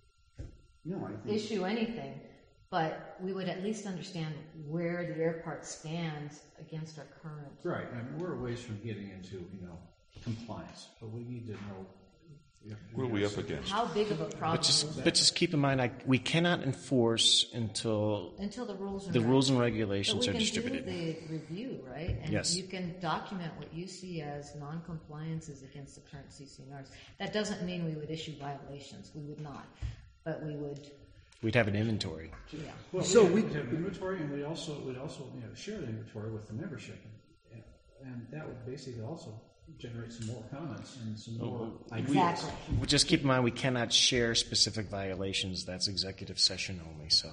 B: anything, but we would at least understand where the airport stands against our current.
C: Right. I mean, we're a ways from getting into, compliance, but we need to know.
I: What are we up against?
B: How big of a problem is that?
A: But just keep in mind, we cannot enforce until
B: the
A: rules and regulations are
B: but we can
A: distributed.
B: do the review, right? And
A: yes.
B: You can document what you see as non-compliances against the current CC&Rs. That doesn't mean we would issue violations. We would not. But we would.
A: We'd have an inventory.
B: Yeah.
C: Well, so we'd have inventory, and we'd also share the inventory with the membership, and that would basically also generate some more comments and some more ideas.
B: Exactly.
A: Just keep in mind, we cannot share specific violations. That's executive session only. So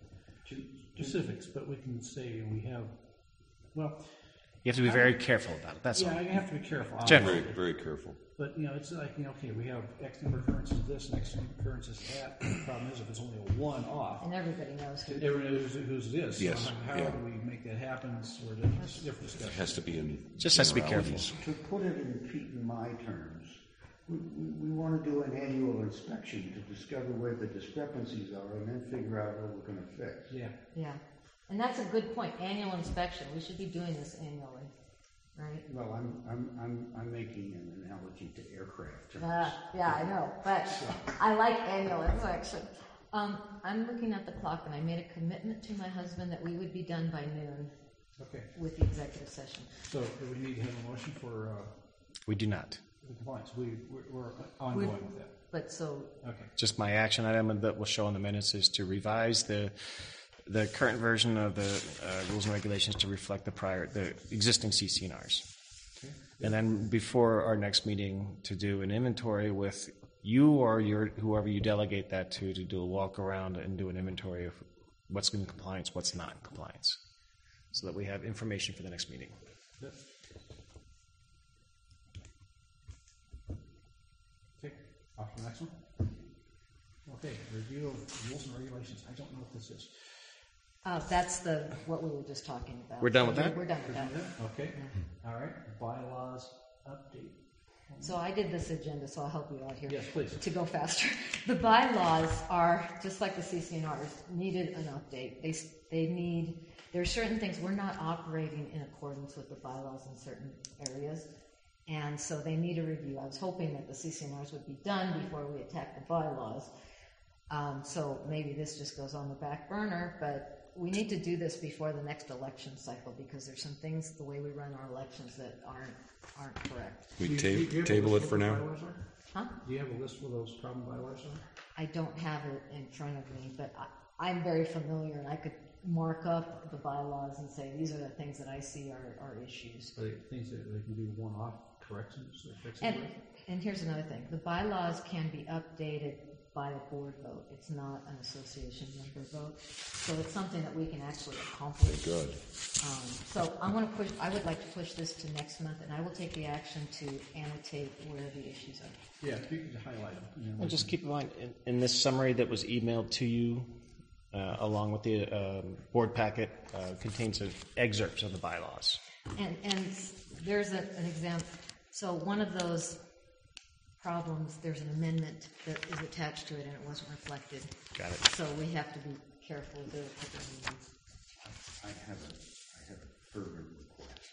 C: specifics, but we can say we have. Well,
A: you have to be very careful about it. That's all.
C: you have to be careful.
A: Generally.
I: Very, very careful.
C: But it's like okay, we have X number of occurrences of this and X number of occurrences of that. And the problem is if it's only a one-off,
B: And everybody knows who.
C: everyone knows whose it is.
I: Yes,
C: So how
I: yeah.
C: do we make that happen? Or different
I: It
C: discussion.
I: has to be in.
A: Just has to be careful.
I: generalities.
H: To put it in Pete and my terms, we want to do an annual inspection to discover where the discrepancies are and then figure out what we're going to fix.
C: Yeah.
B: Yeah. And that's a good point. Annual inspection. We should be doing this annually, right?
H: Well, I'm making an analogy to aircraft terms.
B: Yeah, I know, but I like annual inspection. I'm looking at the clock, and I made a commitment to my husband that we would be done by noon
C: Okay.
B: with the executive session.
C: So do we need to have a motion for
A: We do not.
C: the compliance? We're ongoing with that.
B: But so,
C: Okay.
A: Just my action item that will show in the minutes is to revise the current version of the rules and regulations to reflect the existing CC&Rs.
C: Okay.
A: And then before our next meeting, to do an inventory with you or whoever you delegate that to do a walk around and do an inventory of what's in compliance, what's not in compliance, so that we have information for the next meeting.
C: Yep. Okay. Off to the next one. Okay. Review of rules and regulations. I don't know what this is.
B: that's what we were just talking about.
A: We're done with that?
B: We're done with that.
C: Okay. All right. Bylaws update.
B: So I did this agenda, so I'll help you out here.
C: Yes, please.
B: To go faster. The bylaws are, just like the CCNRs, needed an update. They need, there are certain things, we're not operating in accordance with the bylaws in certain areas, and so they need a review. I was hoping that the CCNRs would be done before we attack the bylaws. So maybe this just goes on the back burner, but we need to do this before the next election cycle because there's some things, the way we run our elections, that aren't correct.
I: We
C: Do you have a
I: table
C: list
I: it
C: of
I: for
C: what
I: now?
C: the bylaws are?
B: Huh?
C: Do you have a list of those problem bylaws are?
B: I don't have it in front of me, but I'm very familiar, and I could mark up the bylaws and say, these are the things that I see are issues.
C: Are they things that they can do one-off corrections or fixes with?
B: And here's another thing. The bylaws can be updated by a board vote. It's not an association member vote. So it's something that we can actually accomplish.
I: Good.
B: So I would like to push this to next month, and I will take the action to annotate where the issues are.
C: Yeah, if you could highlight them. And then
A: Well,
C: we
A: just
C: can-
A: keep in mind, in this summary that was emailed to you, along with the board packet, contains excerpts of the bylaws.
B: And there's an example. So one of those problems, there's an amendment that is attached to it, and it wasn't reflected.
A: Got it.
B: So we have to be careful to put them in.
H: I have a fervent request.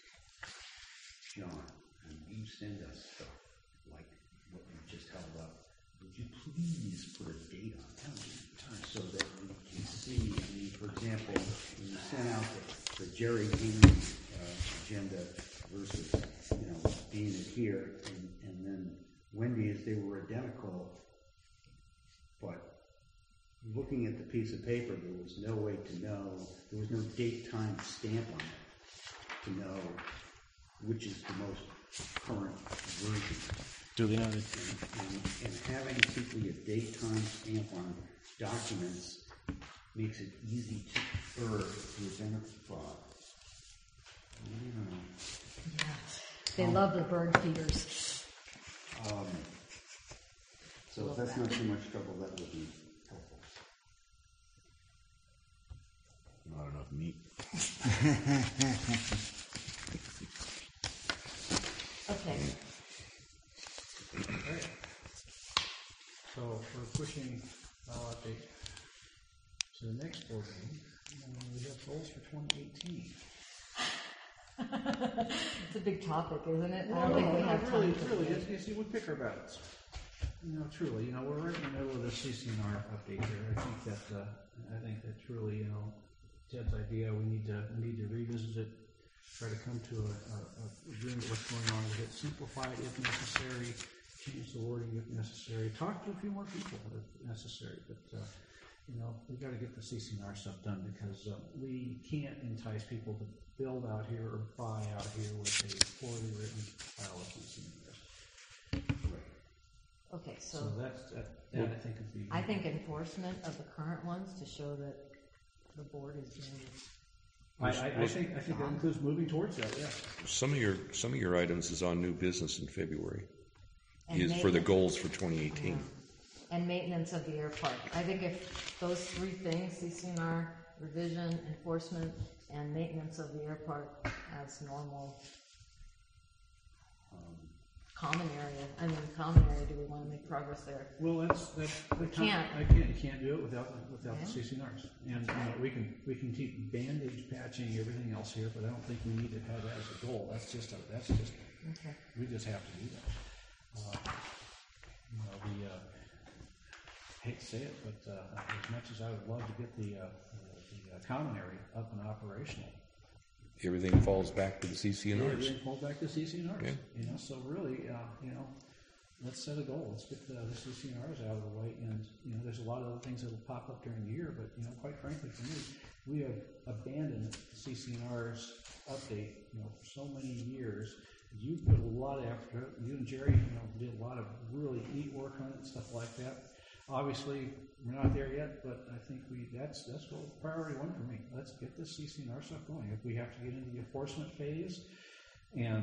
H: John, when you send us stuff like what you just held up, would you please put a date on it so that we can see? I mean, for example, when you sent out the Jerry Hayman agenda versus, being it here, and then Wendy's, they were identical, but looking at the piece of paper, there was no way to know, there was no date, time stamp on it to know which is the most current version.
A: Duly noted.
H: And having simply a date, time stamp on documents makes it easy to identify.
B: Yeah. They love the bird feeders.
H: So if that's not too much trouble, that would be helpful.
F: Not enough meat.
B: Okay.
C: All right. So we're pushing our update to the next board meeting. We have goals for 2018.
B: It's a big topic, isn't it? I don't think we have time to
C: Really,
B: do it.
C: you see, we pick our battles. Truly, we're right in the middle of the CCNR update here. I think that truly, Ted's idea, we need to revisit it, try to come to a agreement what's going on with it, simplify it if necessary, change the wording if necessary, talk to a few more people if necessary, but we've got to get the CCNR stuff done because we can't entice people to build out here or buy out here with a poorly written file of CCNRs.
B: Okay,
C: So
B: so
C: that I think is the.
B: I think enforcement of the current ones to show that the board is doing it.
C: I think that includes moving towards that. Yeah.
I: Some of your items is on new business in February.
B: And
I: Is for the
B: maintenance-
I: goals for 2018.
B: And maintenance of the air park. I think if those three things, CCNR, revision, enforcement, and maintenance of the air park as normal common area. Common area, do we want to make progress there?
C: Well, that's
B: We can't.
C: You can't do it without
B: Yeah.
C: the CCNRs. And we can keep bandage patching everything else here, but I don't think we need to have that as a goal.
B: Okay.
C: We just have to do that. Hate to say it, but as much as I would love to get the common area up and operational,
I: Everything falls back to the CCNRs.
C: everything falls back to CCNRs.
I: Yeah.
C: So really, let's set a goal. Let's get the CCNRs out of the way. And there's a lot of other things that will pop up during the year. But quite frankly, for me, we have abandoned CCNRs update. For so many years. You put a lot of effort. You and Jerry, did a lot of really neat work on it and stuff like that. Obviously, we're not there yet, but I think that's priority one for me. Let's get this CCNR stuff going. If we have to get into the enforcement phase and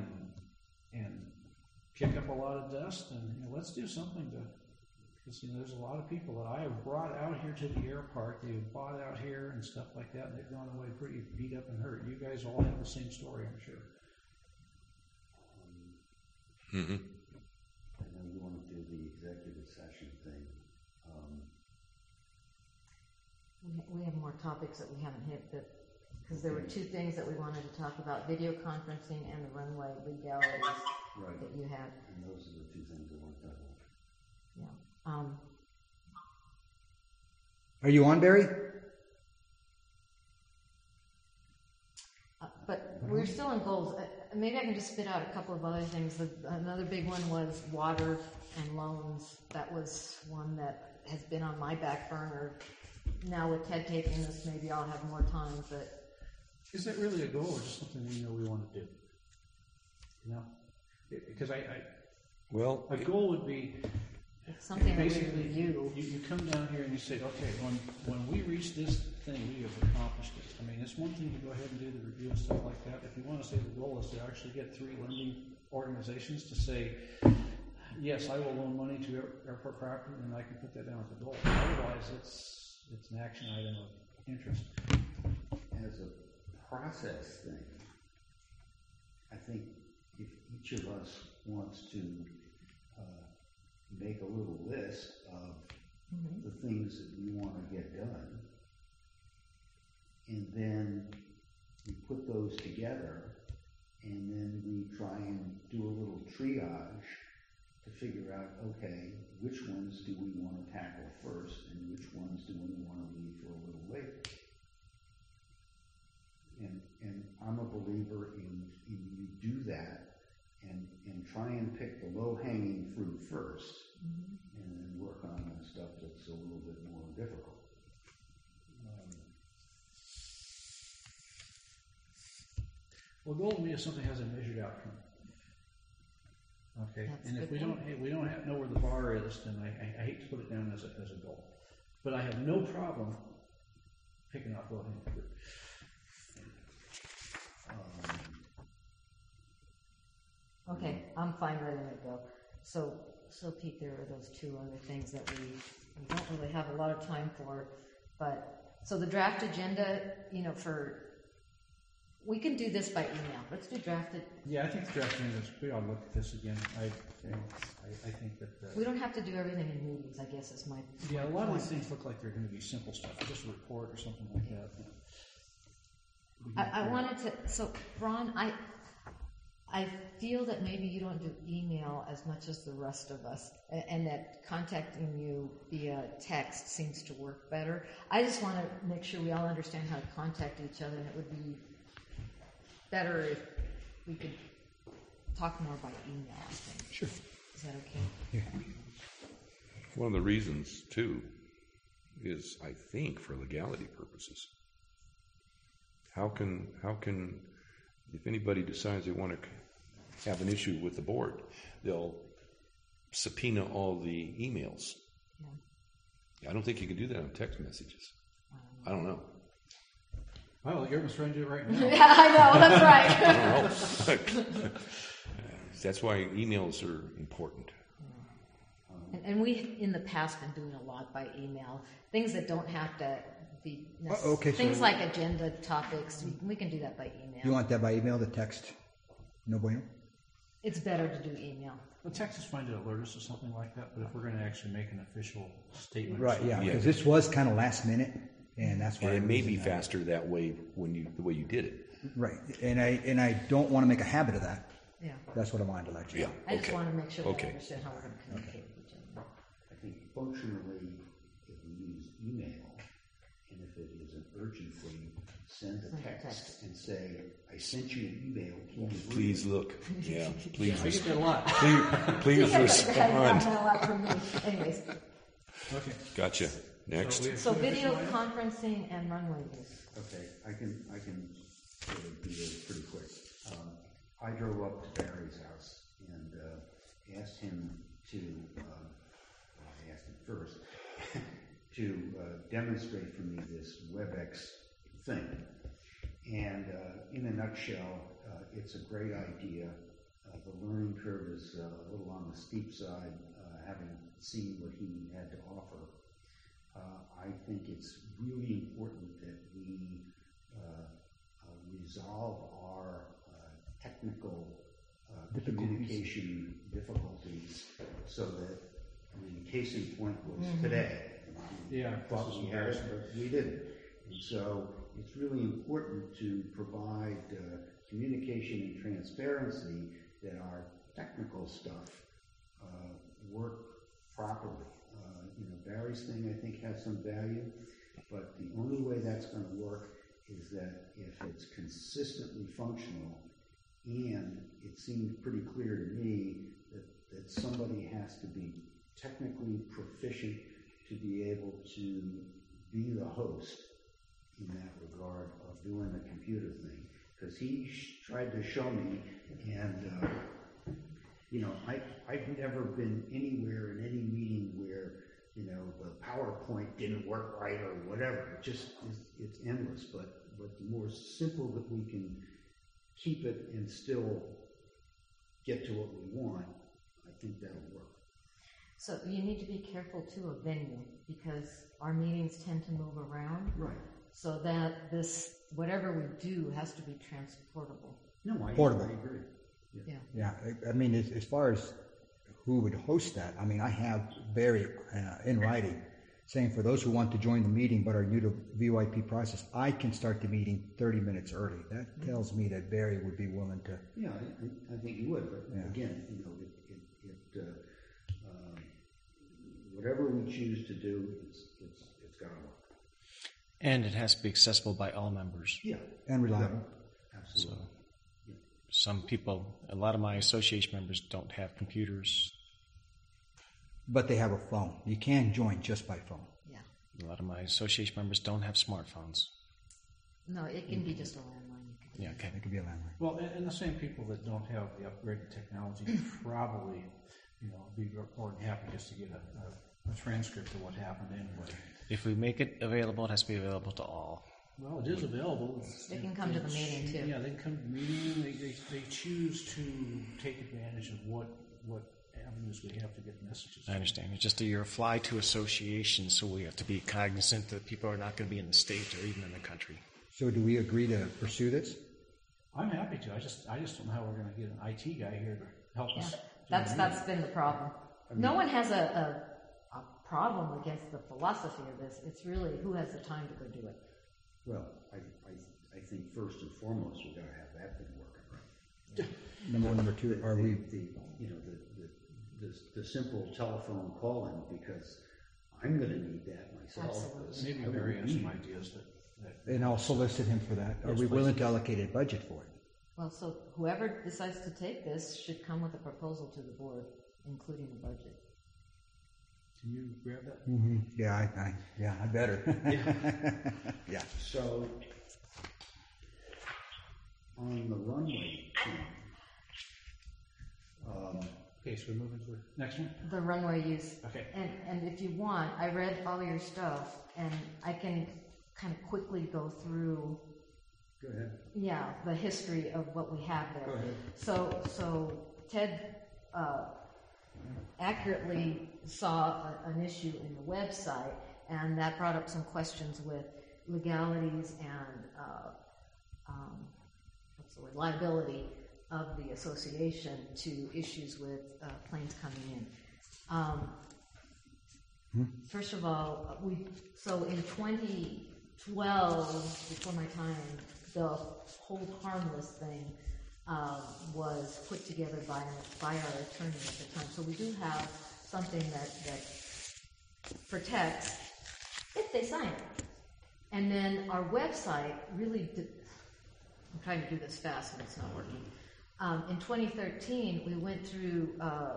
C: kick up a lot of dust, and let's do something because there's a lot of people that I have brought out here to the air park. They've bought out here and stuff like that, and they've gone away pretty beat up and hurt. You guys all have the same story, I'm sure.
I: Mm-hmm.
H: executive session thing.
B: We have more topics that we haven't hit, because there were two things that we wanted to talk about, video conferencing and the runway legalities
H: Right.
B: that you had.
H: And those are the two things I want to talk about.
B: Yeah.
G: Are you on, Barry?
B: But we're still in goals. Maybe I can just spit out a couple of other things. Another big one was water and loans. That was one that has been on my back burner. Now with Ted taking this, maybe I'll have more time, but...
C: Is that really a goal or just something we know we want to do? You know? Because
I: Well,
C: a goal would be...
B: It's something that we
C: basically,
B: review.
C: you come down here and you say, okay, when we reach this thing, we have accomplished it. I mean, it's one thing to go ahead and do the review and stuff like that. If you want to say the goal is to actually get 3 lending organizations to say, yes, I will loan money to airport property, and I can put that down as a goal. Otherwise, it's an action item of interest.
H: As a process thing, I think if each of us wants to make a little list of the things that we want to get done, and then we put those together, and then we try and do a little triage to figure out, okay, which ones do we want to tackle first, and which ones do we want to leave for a little later. And I'm a believer in you do that and try and pick the low-hanging fruit first, and then work on the stuff that's a little bit more difficult.
C: Well, goal to me is something that has a measured outcome. Okay,
B: That's
C: and
B: a
C: if
B: good
C: we don't know where the bar is, then I hate to put it down as a goal. But I have no problem picking off low-hanging fruit.
B: Okay, I'm fine letting it go. So Pete, there are those 2 other things that we don't really have a lot of time for, but, so the draft agenda, we can do this by email. Let's do drafted.
C: Yeah, I think the draft agenda is, we ought to look at this again. I think that...
B: We don't have to do everything in meetings, I guess is my
C: Yeah, a lot of
B: point.
C: these things look like they're going to be simple stuff, just a report or something like that.
B: I wanted to, so Ron, I feel that maybe you don't do email as much as the rest of us, and that contacting you via text seems to work better. I just want to make sure we all understand how to contact each other, and it would be better if we could talk more by email, I think.
G: Sure.
B: Is that okay?
G: Yeah.
I: one of the reasons, too, is, I think, for legality purposes. How can, if anybody decides they want to have an issue with the board, they'll subpoena all the emails.
B: Yeah.
I: I don't think you can do that on text messages. I don't know.
C: Well, the government's trying to do it right now.
B: Yeah, I know, that's right.
I: I don't know. That's why emails are important.
B: And we, in the past, been doing a lot by email. Things that don't have to be
G: okay,
B: things
G: so-
B: like agenda topics. We can do that by email.
G: You want that by email, the text? No bueno?
B: It's better to do email.
C: Well, text is fine to alert us or something like that, but if we're going to actually make an official statement,
G: Right, yeah,
I: Yeah.
G: because this was kind of last minute, and that's why.
I: And it
G: I
I: may
G: was
I: be
G: in that.
I: faster that way the way you did it.
G: Right, and I don't want to make a habit of that.
B: Yeah.
G: That's what I wanted to let you know.
I: Yeah.
B: I just
I: Okay.
B: want to make sure that
I: Okay.
B: I understand how we're going to communicate with each other.
H: I think functionally, if we use email, and if it is an urgent thing, send a text and say, I sent you an email, can you read
I: Please
H: it?"
I: look. Yeah, please,
C: I get that a lot.
I: please
B: Yeah,
I: respond.
B: not a lot from me. Anyways,
C: Okay.
I: Gotcha. Next.
C: we have
B: so
C: two
B: video
C: additional items?
B: conferencing and runway use.
H: Okay, I can sort of do this pretty quick. I drove up to Barry's house and asked him to, I asked him first, to demonstrate for me this WebEx thing. And in a nutshell, it's a great idea. The learning curve is a little on the steep side, having seen what he had to offer. I think it's really important that we resolve our technical communication difficulties so that I mean, case in point was today.
C: Yeah,
H: Thought
C: this is
H: we had it,
C: embarrassing.
H: but we didn't. And so it's really important to provide communication and transparency that our technical stuff work properly. Barry's thing, I think, has some value, but the only way that's going to work is that if it's consistently functional, and it seemed pretty clear to me that somebody has to be technically proficient to be able to be the host in that regard of doing the computer thing. Because he tried to show me, and I've never been anywhere in any meeting where the PowerPoint didn't work right or whatever. It just it's endless. But the more simple that we can keep it and still get to what we want, I think that'll work.
B: So you need to be careful too of venue, because our meetings tend to move around.
H: Right.
B: So that this, whatever we do, has to be transportable.
H: No, I
G: Portable.
H: agree.
B: Yeah.
G: Yeah, I mean, as far as who would host that, I mean, I have Barry in writing saying for those who want to join the meeting but are new to VoIP process, I can start the meeting 30 minutes early. That tells me that Barry would be willing to.
H: Yeah, I think you would, but
G: Yeah.
H: again, whatever we choose to do, it's got to work.
A: And it has to be accessible by all members.
H: Yeah,
G: And reliable.
H: absolutely.
A: Some people, a lot of my association members don't have computers.
G: But they have a phone. You can join just by phone.
B: Yeah.
A: A lot of my association members don't have smartphones.
B: No, it can be just a landline.
A: Yeah, okay.
G: It could be a landline.
C: Well, and the same people that don't have the upgraded technology probably, be more than happy just to get a transcript of what happened anyway.
A: If we make it available, it has to be available to all.
C: Well, it is available.
B: They can come to the meeting, too.
C: Yeah, they can come to the meeting. They choose to take advantage of what avenues we have to get messages.
A: I understand. It's just that you're a fly to association, so we have to be cognizant that people are not going to be in the state or even in the country.
G: So do we agree to pursue this?
C: I'm happy to. I just don't know how we're going to get an IT guy here to help us.
B: That's been the problem. No one has a problem against the philosophy of this. It's really who has the time to go do it.
H: Well, I think first and foremost we've got to have that thing working right.
G: Number one, number two, are we?
H: The simple telephone calling, because I'm going to need that myself.
B: Absolutely.
C: Maybe Barry has some ideas that
G: And I'll solicit him for that. Are
C: Yes,
G: we
C: please.
G: willing to allocate a budget for it?
B: Well, so whoever decides to take this should come with a proposal to the board, including the budget.
C: Can you grab that?
G: Mm-hmm. Yeah, I better. Yeah.
H: So, on the runway thing,
C: Okay, so we're moving to the next one?
B: The runway use.
C: Okay.
B: And if you want, I read all your stuff, and I can kind of quickly go through,
H: go ahead.
B: yeah, the history of what we have there.
H: Go ahead.
B: So Ted accurately saw an issue in the website, and that brought up some questions with legalities and liability of the association to issues with planes coming in. First of all, so in 2012, before my time, the hold harmless thing was put together by our attorney at the time. So we do have something that protects if they sign it. And then our website really I'm trying to do this fast and it's not working. In 2013, we went through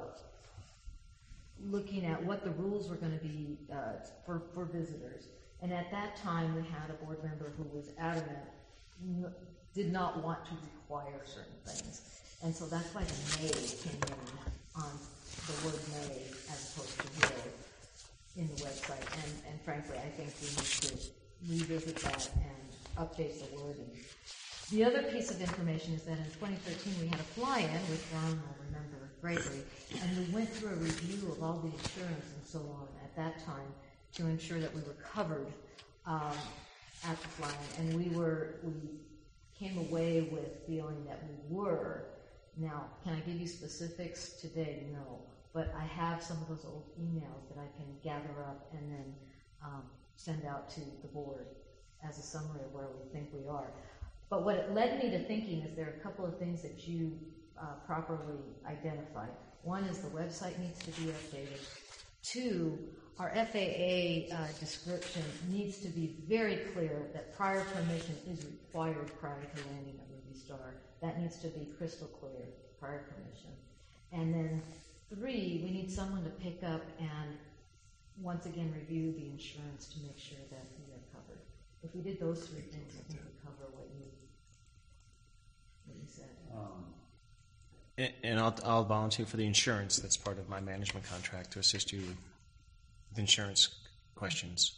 B: looking at what the rules were going to be for visitors. And at that time, we had a board member who was adamant, did not want to require certain things. And so that's why the may came in on the word may as opposed to will in the website. And frankly, I think we need to revisit that and update the wording. The other piece of information is that in 2013 we had a fly-in, which Ron will remember greatly, and we went through a review of all the insurance and so on at that time to ensure that we were covered at the fly-in, and we came away with feeling that we were. Now, can I give you specifics today? No. but I have some of those old emails that I can gather up and then send out to the board as a summary of where we think we are. But what it led me to thinking is there are a couple of things that you properly identified. One is the website needs to be updated. Two, our FAA description needs to be very clear that prior permission is required prior to landing at Ruby Star. That needs to be crystal clear, prior permission. And then three, we need someone to pick up and once again review the insurance to make sure that we are covered. If we did those three things, I think we cover what you said.
A: And I'll volunteer for the insurance. That's part of my management contract to assist you with insurance questions.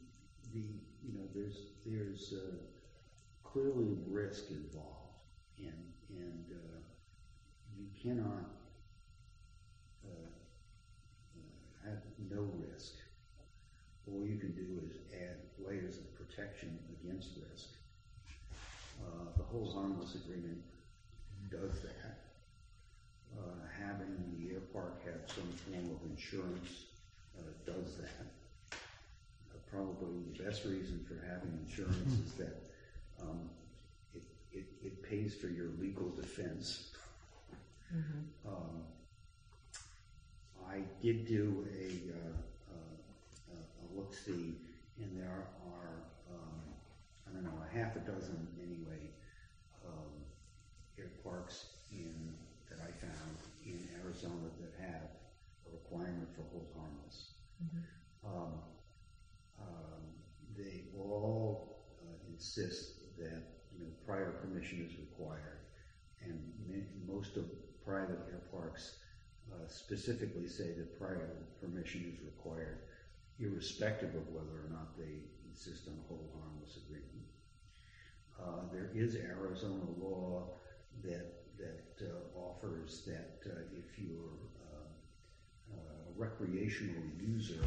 H: There's clearly risk involved, and you cannot have no risk. All you can do is add layers of protection against risk. The whole harmless agreement does that. Having the air park have some form of insurance does that. Probably the best reason for having insurance is that it pays for your legal defense. I did do a look-see, and there are I don't know, a half a dozen anyway air parks that I found in Arizona that have a requirement for hold harmless. They all insist that prior permission is required, and most of private air parks specifically say that prior permission is required, irrespective of whether or not they insist on a hold harmless agreement. There is Arizona law that offers that if you're a recreational user,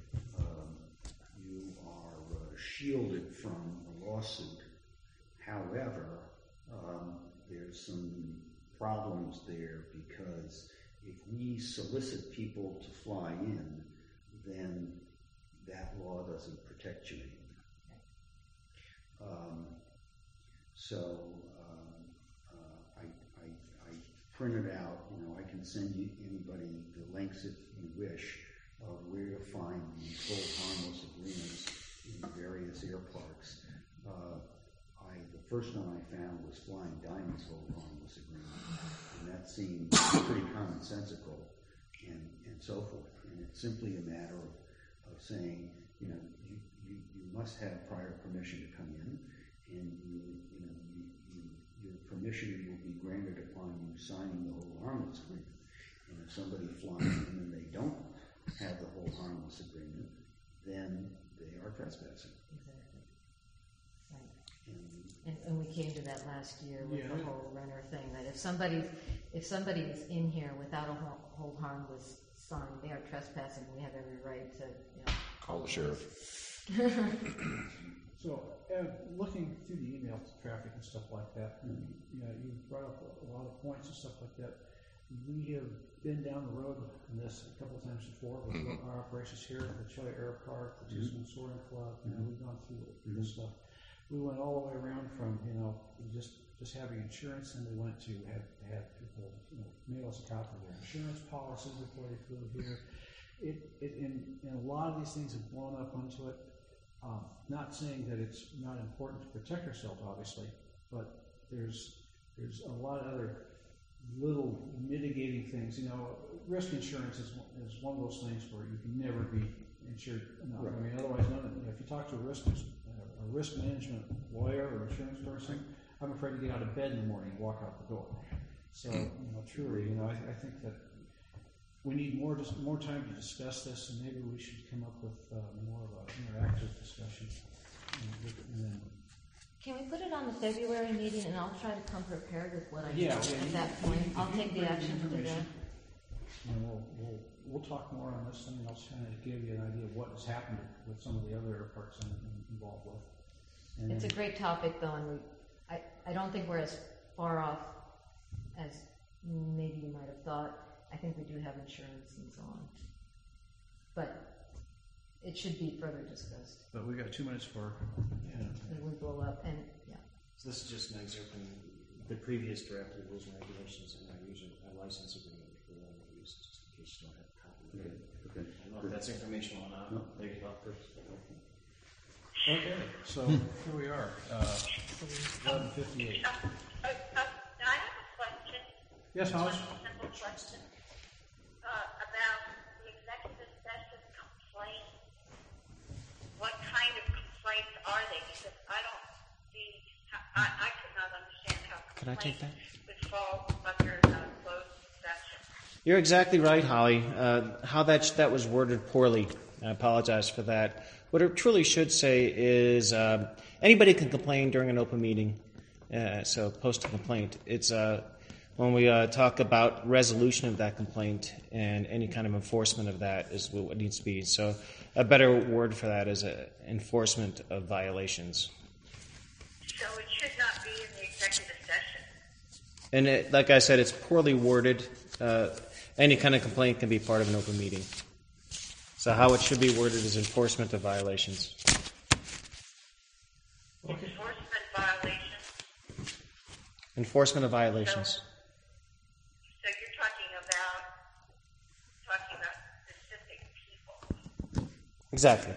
H: you are shielded from a lawsuit. However, there's some problems there because if we solicit people to fly in, then that law doesn't protect you anymore. So I printed out, I can send you anybody the links if you wish of where to find these hold harmless agreements in various air parks. The first one I found was Flying Diamond's hold harmless agreement, and that seemed pretty commonsensical and so forth. And it's simply a matter of saying, you must have prior permission to come in, and your permission will be granted upon you signing the hold harmless agreement. And if somebody flies in and they don't have the hold harmless agreement, then they are trespassing.
B: Exactly. Right. And we came to that last year with the whole runner thing, that if somebody is in here without a hold harmless sign, they are trespassing. We have every right to,
I: Call the sheriff.
C: So, looking through the email traffic and stuff like that, you brought up a lot of points and stuff like that. We have been down the road in this a couple of times before with our operations here at the Cholla Air Park, the Tucson Soaring Club. We've gone through this stuff. We went all the way around from just having insurance, and we went to have people mail us a copy of their insurance policies before they flew here. And a lot of these things have blown up onto it. Not saying that it's not important to protect ourselves, obviously, but there's a lot of other little mitigating things. Risk insurance is one of those things where you can never be insured enough. Right. I mean, otherwise, if you talk to a risk management lawyer or insurance person, I'm afraid to get out of bed in the morning and walk out the door. So, truly, I think that we need more time to discuss this, and maybe we should come up with more of an interactive discussion.
B: Can we put it on the February meeting, and I'll try to come prepared with what I know at that point. I'll take the action to do that.
C: And we'll talk more on this, and I'll kind of give you an idea of what has happened with some of the other air parks I'm involved with. And
B: it's a great topic, though, and I don't think we're as far off as maybe you might have thought. I think we do have insurance and so on. But it should be further discussed.
C: But we've got 2 minutes for,
B: It would blow up, and yeah.
A: So this is just an excerpt from the previous draft of the rules and regulations and our license agreement for the land use, just in case you don't have a copy.
H: Okay.
A: I don't know if that's informational or not.
H: No.
A: There you go.
C: okay, so here we are, 11:58.
D: Now I have a question.
C: Yes, Hollis?
D: One simple question about the executive session complaint. What kind of complaints are they? Because I don't see, I could not understand how
A: Can I take that?
D: would fall under closed session.
A: You're exactly right, Holly. How that was worded poorly. I apologize for that. What it truly should say is anybody can complain during an open meeting. So post a complaint. It's when we talk about resolution of that complaint and any kind of enforcement of that is what needs to be. So a better word for that is enforcement of violations.
D: So it should not be in the executive session.
A: And like I said, it's poorly worded. Any kind of complaint can be part of an open meeting. So how it should be worded is enforcement of violations.
C: Okay.
D: Enforcement violation.
A: Enforcement of violations.
D: So you're talking about specific people.
A: Exactly.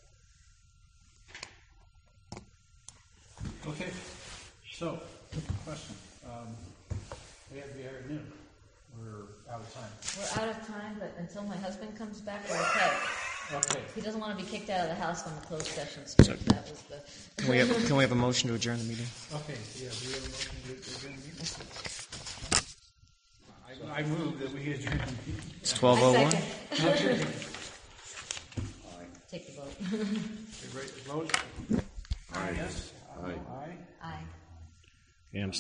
C: Okay, so, question. We have to be here at noon. We're out of time.
B: We're out of time, but until my husband comes back, we're okay.
C: Okay.
B: He doesn't want to be kicked out of the house when the closed session starts. That was the.
A: Can we have a motion to adjourn the meeting?
C: Okay, yeah, do we have a motion to adjourn the meeting? I move that we adjourn the meeting.
A: It's
B: I
A: 12:01.
B: second. Take the vote.
C: Everybody vote?
I: Aye.
C: Yes?
I: Aye.
C: Aye.
B: Aye.
A: Yeah, I'm